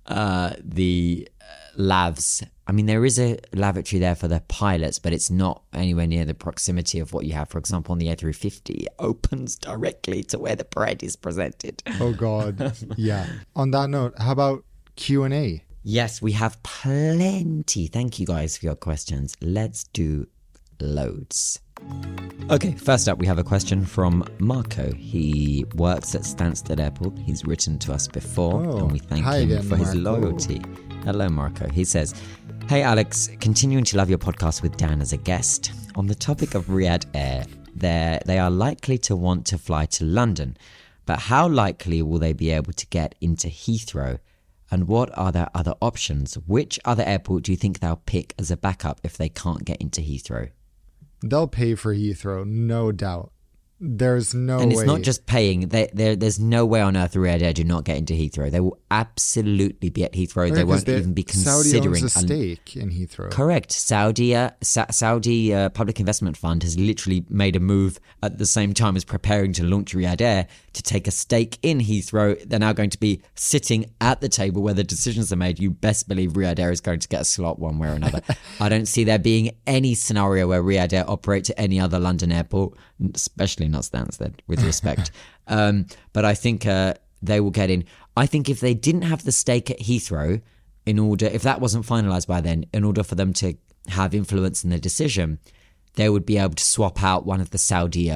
the lavs. I mean, there is a lavatory there for the pilots, but it's not anywhere near the proximity of what you have, for example, on the A350. It opens directly to where the bread is presented. Oh, God. Yeah. On that note, how about Q&A? Yes, we have plenty. Thank you guys for your questions. Let's do loads. Okay, first up, we have a question from Marco. He works at Stansted Airport. He's written to us before, and we thank him again, for his Marco. loyalty. Hello, Marco. He says, "Hey, Alex, continuing to love your podcast with Dan as a guest. On the topic of Riyadh Air, they are likely to want to fly to London, but how likely will they be able to get into Heathrow? And what are their other options? Which other airport do you think they'll pick as a backup if they can't get into Heathrow?" They'll pay for Heathrow, no doubt. There's no way. And it's not just paying. There's no way on earth Riyadh Air do not get into Heathrow. They will absolutely be at Heathrow. They won't even be considering. Saudi owns a stake in Heathrow. Correct. Saudi Public Investment Fund has literally made a move at the same time as preparing to launch Riyadh Air to take a stake in Heathrow. They're now going to be sitting at the table where the decisions are made. You best believe Riyadh Air is going to get a slot one way or another. I don't see there being any scenario where Riyadh Air operates at any other London airport, especially not Stansted, with respect. But I think they will get in. I think if they didn't have the stake at Heathrow, if that wasn't finalised by then, in order for them to have influence in the decision, they would be able to swap out one of the Saudi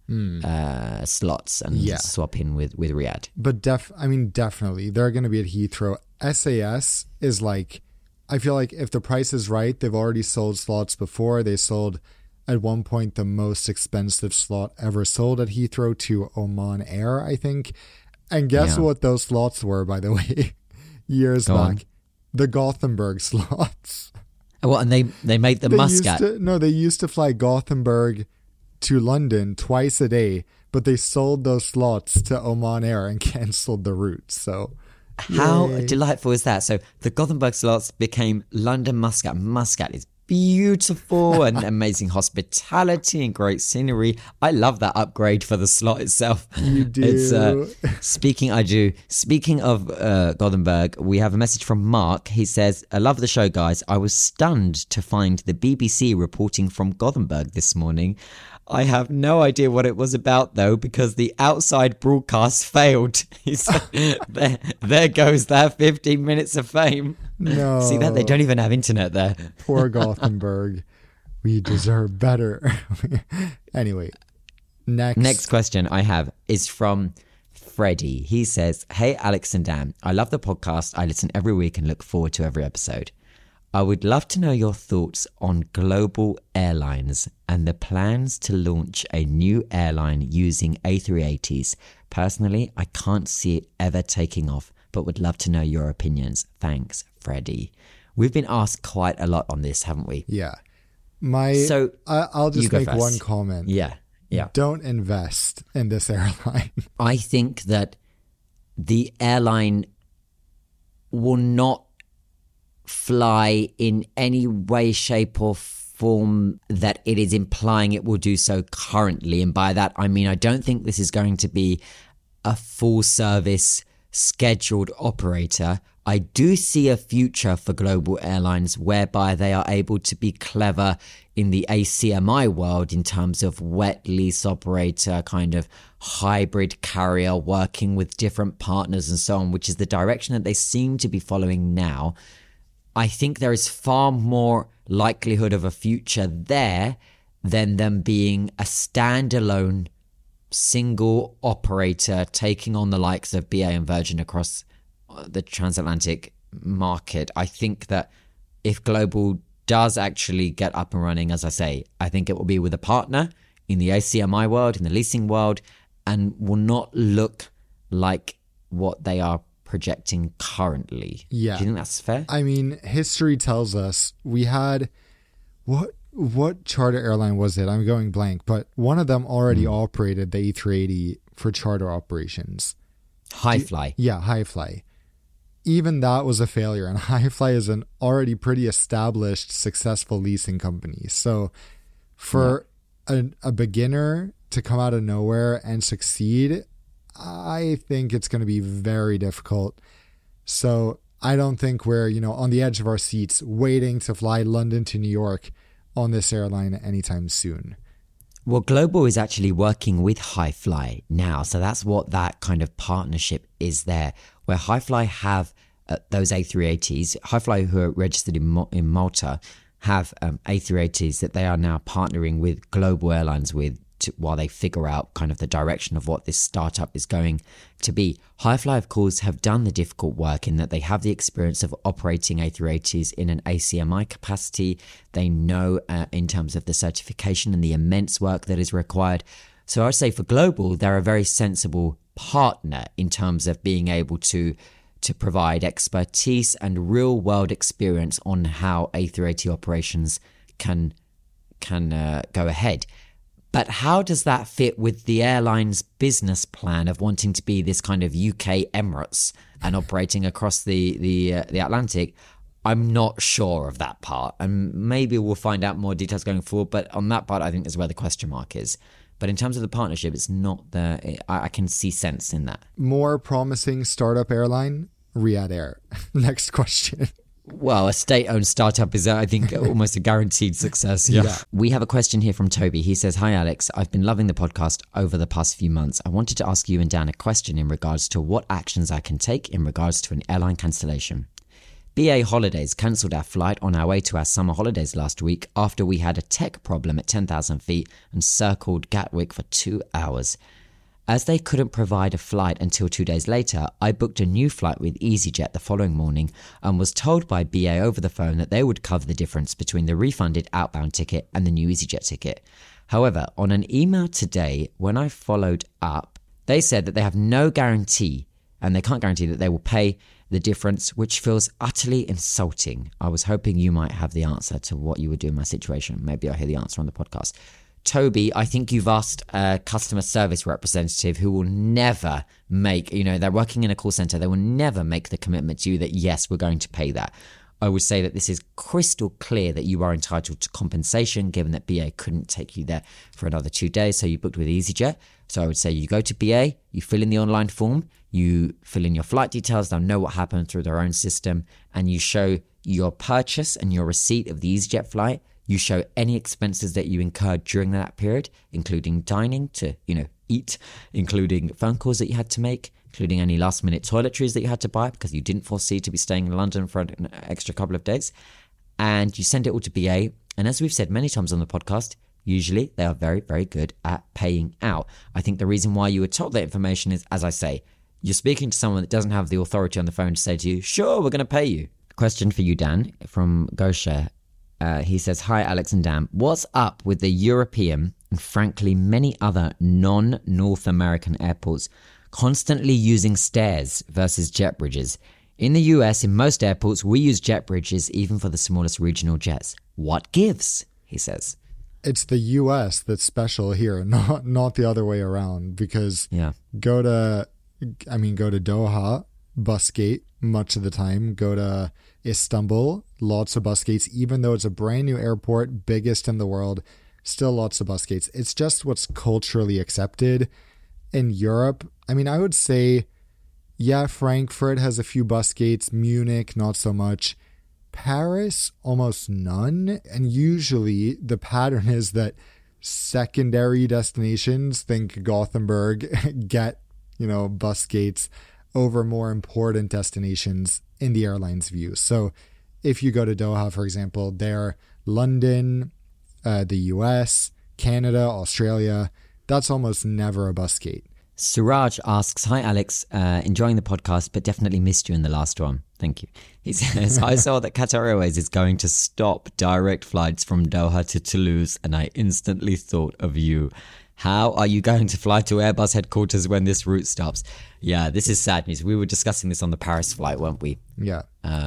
slots and swap in with Riyadh. But definitely, they're going to be at Heathrow. SAS is like, I feel like if the price is right, they've already sold slots before. They sold at one point the most expensive slot ever sold at Heathrow to Oman Air, I think. And guess what those slots were, by the way, years back? The Gothenburg slots. Well, and they made the Muscat. They used to fly Gothenburg to London twice a day, but they sold those slots to Oman Air and cancelled the route. So how delightful is that? So the Gothenburg slots became London Muscat. Muscat is beautiful and amazing hospitality and great scenery. I love that upgrade for the slot itself. You do. Speaking of Gothenburg, we have a message from Mark. He says, "I love the show, guys. I was stunned to find the BBC reporting from Gothenburg this morning. I have no idea what it was about, though, because the outside broadcast failed." He said, there goes that 15 minutes of fame. No. See that? They don't even have internet there. Poor Gothenburg. We deserve better. Anyway, next question I have is from Freddie. He says, "Hey, Alex and Dan. I love the podcast. I listen every week and look forward to every episode. I would love to know your thoughts on Global Airlines and the plans to launch a new airline using A380s. Personally, I can't see it ever taking off, but would love to know your opinions. Thanks, Freddie." We've been asked quite a lot on this, haven't we? Yeah. I'll just make one comment. Yeah. Don't invest in this airline. I think that the airline will not fly in any way, shape or form that it is implying it will do so currently. And by that, I mean, I don't think this is going to be a full service scheduled operator. I do see a future for global airlines whereby they are able to be clever in the ACMI world in terms of wet lease operator, kind of hybrid carrier, working with different partners and so on, which is the direction that they seem to be following now. I think there is far more likelihood of a future there than them being a standalone single operator taking on the likes of BA and Virgin across the transatlantic market. I think that if Global does actually get up and running, as I say, I think it will be with a partner in the ACMI world, in the leasing world, and will not look like what they are projecting currently. Yeah. Do you think that's fair? I mean, history tells us we had what charter airline was it? I'm going blank, but one of them already operated the A380 for charter operations. Highfly. Yeah, Highfly. Even that was a failure, and Highfly is an already pretty established, successful leasing company. So for a beginner to come out of nowhere and succeed, I think it's going to be very difficult. So I don't think we're, on the edge of our seats waiting to fly London to New York on this airline anytime soon. Well, Global is actually working with Highfly now. So that's what that kind of partnership is there, where Highfly have those A380s. Highfly, who are registered in Malta, have A380s that they are now partnering with Global Airlines with while they figure out kind of the direction of what this startup is going to be. Highfly, of course, have done the difficult work in that they have the experience of operating A380s in an ACMI capacity. They know in terms of the certification and the immense work that is required. So I'd say for Global, they're a very sensible partner in terms of being able to provide expertise and real world experience on how A380 operations can go ahead. But how does that fit with the airline's business plan of wanting to be this kind of UK Emirates and operating across the Atlantic? I'm not sure of that part, and maybe we'll find out more details going forward. But on that part, I think is where the question mark is. But in terms of the partnership, it's not there. I can see sense in that. More promising startup airline, Riyadh Air. Next question. Well, a state-owned startup is, I think, almost a guaranteed success. Yeah. We have a question here from Toby. He says, "Hi, Alex. I've been loving the podcast over the past few months. I wanted to ask you and Dan a question in regards to what actions I can take in regards to an airline cancellation. BA Holidays cancelled our flight on our way to our summer holidays last week after we had a tech problem at 10,000 feet and circled Gatwick for 2 hours. As they couldn't provide a flight until 2 days later, I booked a new flight with EasyJet the following morning and was told by BA over the phone that they would cover the difference between the refunded outbound ticket and the new EasyJet ticket. However, on an email today, when I followed up, they said that they have no guarantee and they can't guarantee that they will pay the difference, which feels utterly insulting. I was hoping you might have the answer to what you would do in my situation. Maybe I'll hear the answer on the podcast." Toby, I think you've asked a customer service representative who will never make, they're working in a call center. They will never make the commitment to you that, yes, we're going to pay that. I would say that this is crystal clear that you are entitled to compensation, given that BA couldn't take you there for another 2 days. So you booked with EasyJet. So I would say you go to BA, you fill in the online form, you fill in your flight details. They'll know what happened through their own system, and you show your purchase and your receipt of the EasyJet flight. You show any expenses that you incurred during that period, including dining to, eat, including phone calls that you had to make, including any last minute toiletries that you had to buy because you didn't foresee to be staying in London for an extra couple of days. And you send it all to BA. And as we've said many times on the podcast, usually they are very, very good at paying out. I think the reason why you were told that information is, as I say, you're speaking to someone that doesn't have the authority on the phone to say to you, sure, we're going to pay you. Question for you, Dan, from Gosha. He says, "Hi, Alex and Dan. What's up with the European and frankly many other non-North American airports constantly using stairs versus jet bridges? In the US, in most airports, we use jet bridges even for the smallest regional jets. What gives?" he says. It's the US that's special here, not the other way around, because go to Doha, bus gate much of the time. Go to Istanbul, lots of bus gates. Even though it's a brand new airport, biggest in the world, still lots of bus gates. It's just what's culturally accepted. In Europe, I would say, Frankfurt has a few bus gates. Munich, not so much. Paris, almost none. And usually the pattern is that secondary destinations, think Gothenburg, get, bus gates over more important destinations in the airline's view. So if you go to Doha, for example, there, London, the US, Canada, Australia, that's almost never a bus gate. Suraj asks, "Hi Alex, enjoying the podcast, but definitely missed you in the last one. Thank you." He says, "I saw that Qatar Airways is going to stop direct flights from Doha to Toulouse, and I instantly thought of you. How are you going to fly to Airbus headquarters when this route stops?" Yeah, this is sad news. We were discussing this on the Paris flight, weren't we? Yeah.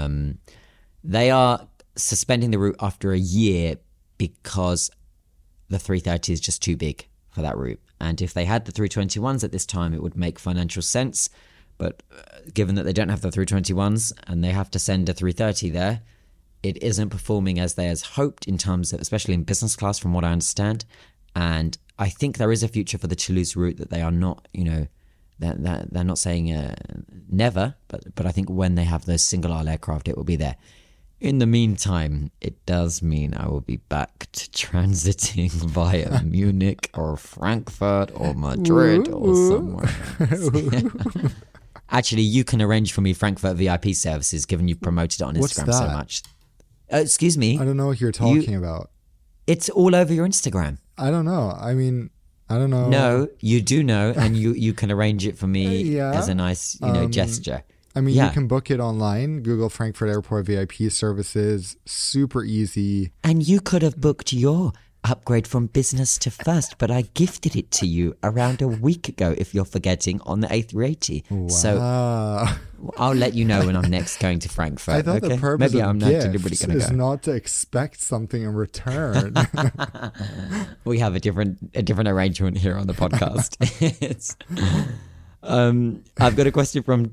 They are suspending the route after a year because the 330 is just too big for that route. And if they had the 321s at this time, it would make financial sense. But given that they don't have the 321s and they have to send a 330 there, it isn't performing as they had hoped in terms of, especially in business class, from what I understand. And I think there is a future for the Toulouse route, that they are not, they're not saying never, but I think when they have those single aisle aircraft, it will be there. In the meantime, it does mean I will be back to transiting via Munich or Frankfurt or Madrid or somewhere else. Actually, you can arrange for me Frankfurt VIP services, given you've promoted it on What's Instagram that? so much. Excuse me? I don't know what you're talking about. It's all over your Instagram. I don't know. I mean, I don't know. No, you do know, and you can arrange it for me Yeah. as a nice, gesture. I mean, Yeah. you can book it online. Google Frankfurt Airport VIP services. Super easy. And you could have booked your upgrade from business to first, but I gifted it to you around a week ago, if you're forgetting, on the A380. Wow. So I'll let you know when I'm next going to Frankfurt. I thought okay? the purpose Maybe of I'm not deliberately gifts going to is go. not to expect something in return. We have a different arrangement here on the podcast. I've got a question from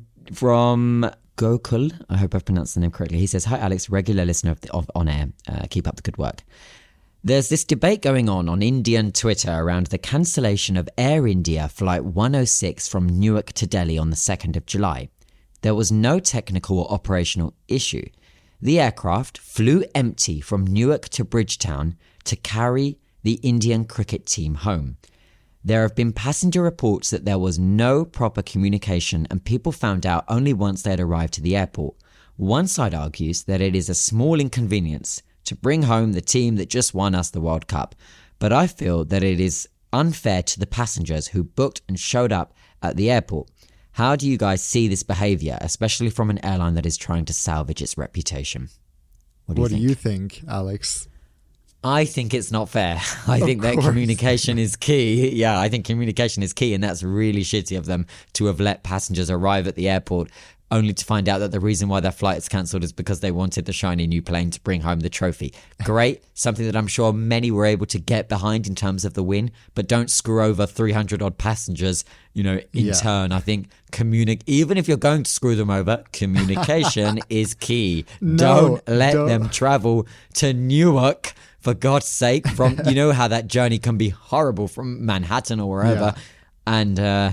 Gokul. I hope I've pronounced the name correctly. He says, "Hi Alex, regular listener of On Air. Keep up the good work. There's this debate going on Indian Twitter around the cancellation of Air India Flight 106 from Newark to Delhi on the 2nd of July. There was no technical or operational issue. The aircraft flew empty from Newark to Bridgetown to carry the Indian cricket team home. There have been passenger reports that there was no proper communication and people found out only once they had arrived to the airport. One side argues that it is a small inconvenience to bring home the team that just won us the World Cup, but I feel that it is unfair to the passengers who booked and showed up at the airport. How do you guys see this behaviour, especially from an airline that is trying to salvage its reputation?" What do you think, Alex? I think it's not fair. I think that communication is key. Yeah, I think communication is key, and that's really shitty of them to have let passengers arrive at the airport only to find out that the reason why their flight is cancelled is because they wanted the shiny new plane to bring home the trophy. Great, something that I'm sure many were able to get behind in terms of the win, but don't screw over 300 odd passengers, in turn. I think even if you're going to screw them over, communication is key. Don't let them travel to Newark, for God's sake, from, how that journey can be horrible from Manhattan or wherever. Yeah.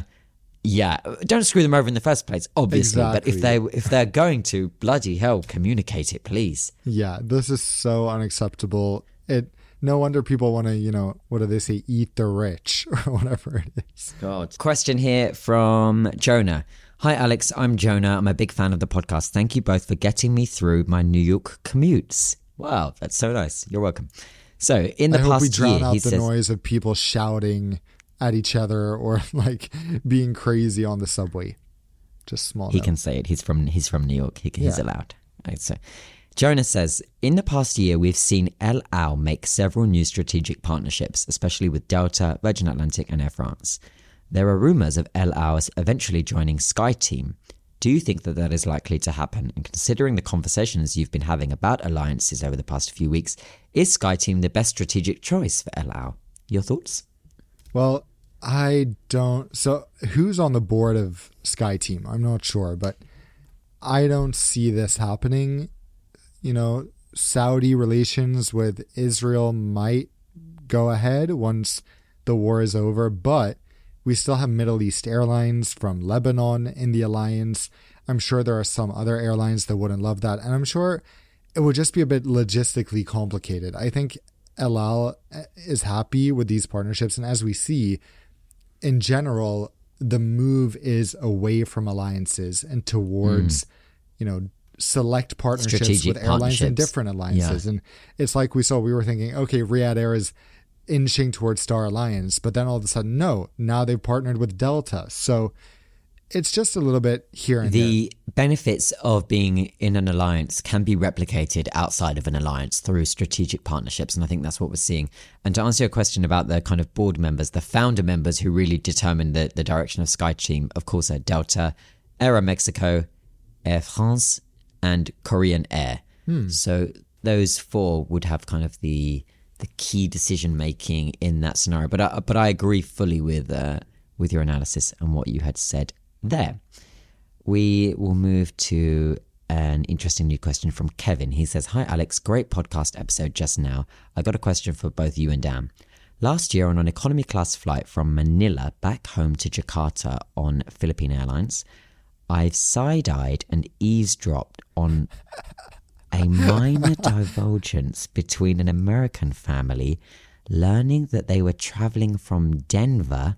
And don't screw them over in the first place, obviously. Exactly. But if they're going to, bloody hell, communicate it, please. Yeah, this is so unacceptable. No wonder people want to, what do they say, eat the rich or whatever it is. God. Question here from Jonah. "Hi Alex, I'm Jonah. I'm a big fan of the podcast. Thank you both for getting me through my New York commutes." Wow, that's so nice. You're welcome. So in the I hope we past drown year, out he the says, noise of people shouting at each other or being crazy on the subway. Just small. He note. can say it. He's from New York. He's Yeah. allowed. Right, so Jonah says, "In the past year, we've seen El Al make several new strategic partnerships, especially with Delta, Virgin Atlantic, and Air France. There are rumours of El Al eventually joining SkyTeam. Do you think that is likely to happen? And considering the conversations you've been having about alliances over the past few weeks, is SkyTeam the best strategic choice for El Al? Your thoughts?" Well, I don't. So who's on the board of SkyTeam? I'm not sure, but I don't see this happening. Saudi relations with Israel might go ahead once the war is over, but we still have Middle East airlines from Lebanon in the alliance. I'm sure there are some other airlines that wouldn't love that. And I'm sure it would just be a bit logistically complicated. I think El Al is happy with these partnerships. And as we see, in general, the move is away from alliances and towards, select partnerships Strategic with airlines and partnerships. different alliances. Yeah. And it's like we were thinking, okay, Riyadh Air is inching towards Star Alliance, but then all of a sudden, no, now they've partnered with Delta. So it's just a little bit here and there. The benefits of being in an alliance can be replicated outside of an alliance through strategic partnerships, and I think that's what we're seeing. And to answer your question about the kind of board members, the founder members who really determine the direction of SkyTeam, of course, are Delta, Aeromexico, Air France, and Korean Air. So those four would have kind of the key decision making in that scenario. But I agree fully with your analysis and what you had said there. We will move to an interesting new question from Kevin. He says, "Hi Alex, great podcast episode just now. I got a question for both you and Dan. Last year on an economy class flight from Manila back home to Jakarta on Philippine Airlines, I've side-eyed and eavesdropped on a minor divergence between an American family learning that they were traveling from Denver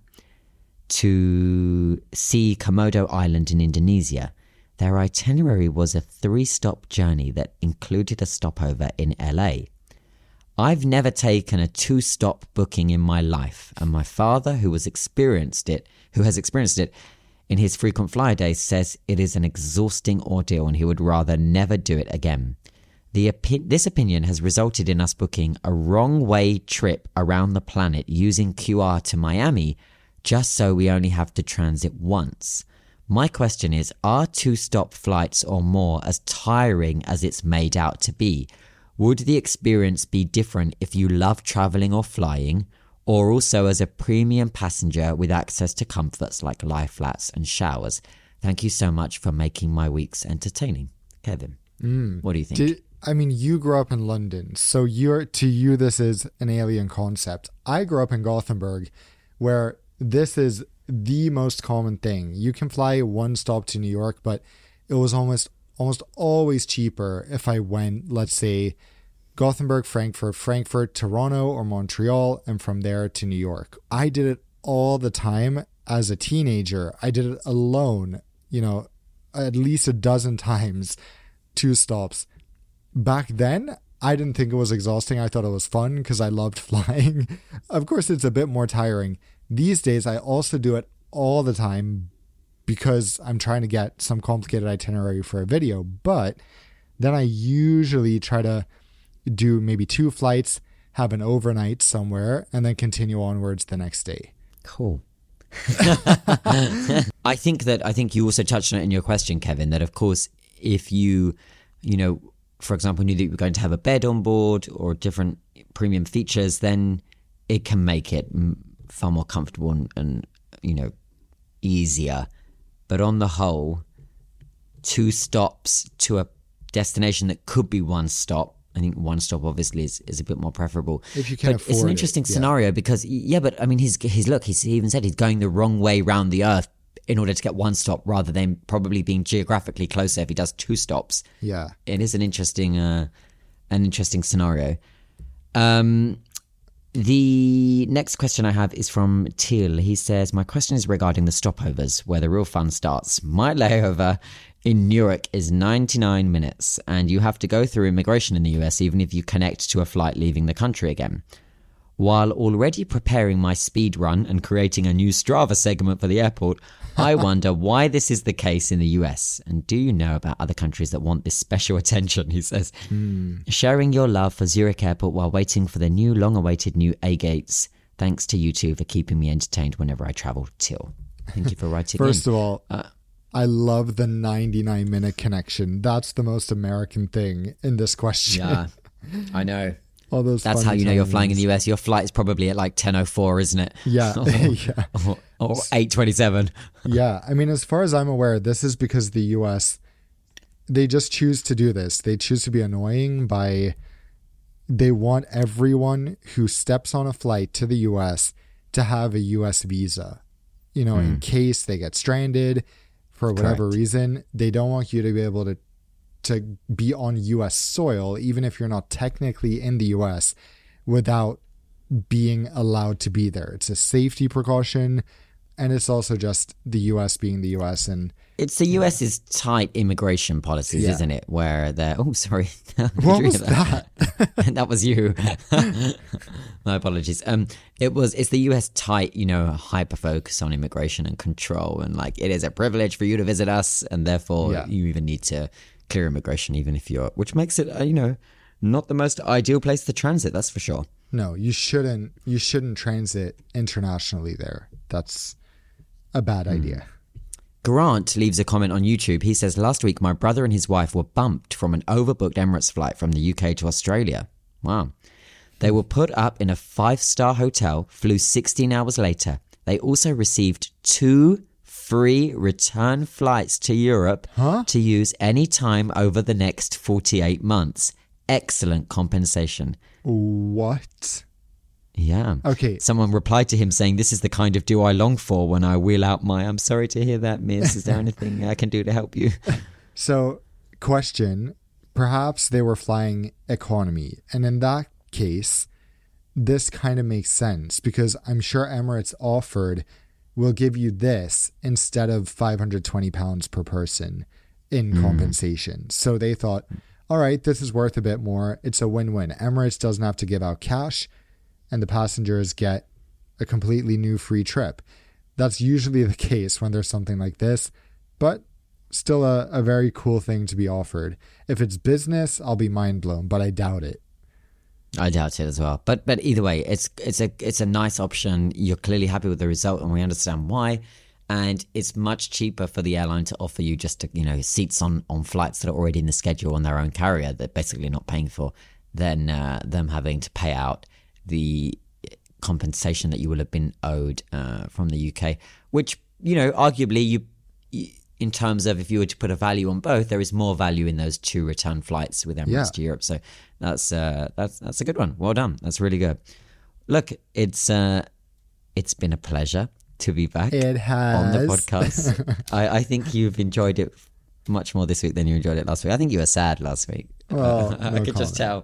to see Komodo Island in Indonesia. Their itinerary was a 3-stop journey that included a stopover in LA. I've never taken a 2-stop booking in my life, and my father, who has experienced it in his frequent flyer days, says it is an exhausting ordeal and he would rather never do it again. This opinion has resulted in us booking a wrong-way trip around the planet using QR to Miami just so we only have to transit once. My question is, are 2-stop flights or more as tiring as it's made out to be? Would the experience be different if you love traveling or flying, or also as a premium passenger with access to comforts like lie flats and showers? Thank you so much for making my weeks entertaining. Kevin, what do you think? You grew up in London, so to you this is an alien concept. I grew up in Gothenburg, where this is the most common thing. You can fly 1 stop to New York, but it was almost always cheaper if I went, let's say, Gothenburg, Frankfurt, Toronto, or Montreal, and from there to New York. I did it all the time as a teenager. I did it alone, at least a dozen times, 2 stops. Back then, I didn't think it was exhausting. I thought it was fun because I loved flying. Of course, it's a bit more tiring. These days, I also do it all the time because I'm trying to get some complicated itinerary for a video. But then I usually try to do maybe 2 flights, have an overnight somewhere, and then continue onwards the next day. Cool. I think you also touched on it in your question, Kevin, that of course, if you for example, knew that you were going to have a bed on board or different premium features, then it can make it far more comfortable and easier. But on the whole, 2 stops to a destination that could be 1 stop, I think 1 stop obviously is a bit more preferable. If you can afford it. It's an interesting scenario because, he even said he's going the wrong way round the earth in order to get 1 stop rather than probably being geographically closer if he does 2 stops. Yeah. It is an interesting scenario. The next question I have is from Teal. He says, my question is regarding the stopovers, where the real fun starts. My layover in Newark is 99 minutes, and you have to go through immigration in the US even if you connect to a flight leaving the country again. While already preparing my speed run and creating a new Strava segment for the airport, I wonder why this is the case in the US. And do you know about other countries that want this special attention? He says, sharing your love for Zurich Airport while waiting for the new long-awaited new A-gates. Thanks to you two for keeping me entertained whenever I travel. Till. Thank you for writing First of all, I love the 99-minute connection. That's the most American thing in this question. Yeah, I know. All those That's how you know you're flying in the US. Your flight is probably at like 10:04, isn't it? Yeah. or 8:27. Yeah. As far as I'm aware, this is because the US, they just choose to do this. They choose to be annoying they want everyone who steps on a flight to the US to have a US visa. In case they get stranded for whatever reason, they don't want you to be able to be on US soil, even if you're not technically in the US, without being allowed to be there. It's a safety precaution, and it's also just the US being the US. And it's the US's tight immigration policies, isn't it? Where they're, oh, sorry. What was that? That was you. My apologies. It's the US tight, hyper focus on immigration and control. And it is a privilege for you to visit us. And therefore you even need to clear immigration, even if which makes it, not the most ideal place to transit. That's for sure. No, you shouldn't transit internationally there. That's a bad idea. Grant leaves a comment on YouTube. He says, last week my brother and his wife were bumped from an overbooked Emirates flight from the UK to Australia. Wow. They were put up in a 5-star hotel, flew 16 hours later. They also received 2 free return flights to Europe to use any time over the next 48 months. Excellent compensation. What? Yeah. Okay. Someone replied to him saying, "This is the kind of do I long for when I wheel out my, I'm sorry to hear that, miss. Is there anything I can do to help you?" So, question, perhaps they were flying economy. And in that case, this kind of makes sense because I'm sure Emirates offered, we'll give you this instead of £520 per person in compensation. So they thought, all right, this is worth a bit more. It's a win-win. Emirates doesn't have to give out cash and the passengers get a completely new free trip. That's usually the case when there's something like this, but still a very cool thing to be offered. If it's business, I'll be mind blown, but I doubt it. I doubt it as well. But either way, it's a nice option. You're clearly happy with the result, and we understand why. And it's much cheaper for the airline to offer you just seats on flights that are already in the schedule on their own carrier that basically not paying for, than them having to pay out the compensation that you will have been owed from the UK. Which arguably you in terms of if you were to put a value on both, there is more value in those 2 return flights with Emirates to Europe. So that's a good one. Well done. That's really good. Look, it's been a pleasure to be back on the podcast. I think you've enjoyed it much more this week than you enjoyed it last week. I think you were sad last week. Well, I could just tell.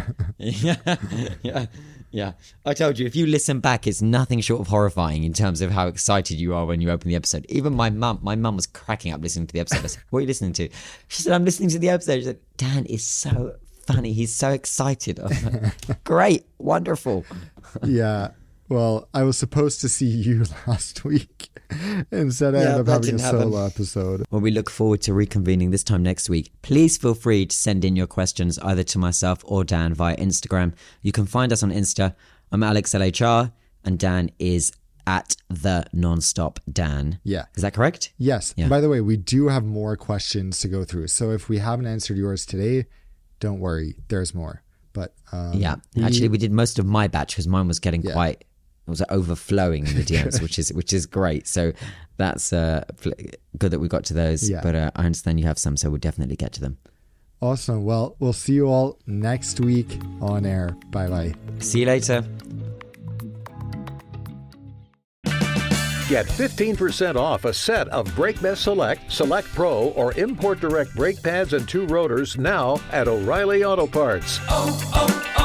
Yeah. I told you, if you listen back, it's nothing short of horrifying in terms of how excited you are when you open the episode. Even my mum was cracking up listening to the episode. I said, "What are you listening to?" She said, "I'm listening to the episode." She said, "Dan is so funny. He's so excited." I was like, "Great, wonderful." Yeah. Well, I was supposed to see you last week. Instead, I ended up having a solo episode. Well, we look forward to reconvening this time next week. Please feel free to send in your questions either to myself or Dan via Instagram. You can find us on Insta. I'm AlexLHR and Dan is at the nonstop Dan. Yeah. Is that correct? Yes. Yeah. By the way, we do have more questions to go through. So if we haven't answered yours today, don't worry. There's more. But actually, we did most of my batch because mine was getting quite... It was overflowing in the DMs, which is great. So that's good that we got to those. Yeah. But I understand you have some, so we'll definitely get to them. Awesome. Well, we'll see you all next week on air. Bye-bye. See you later. Get 15% off a set of BrakeMess Select, Select Pro, or Import Direct brake pads and 2 rotors now at O'Reilly Auto Parts.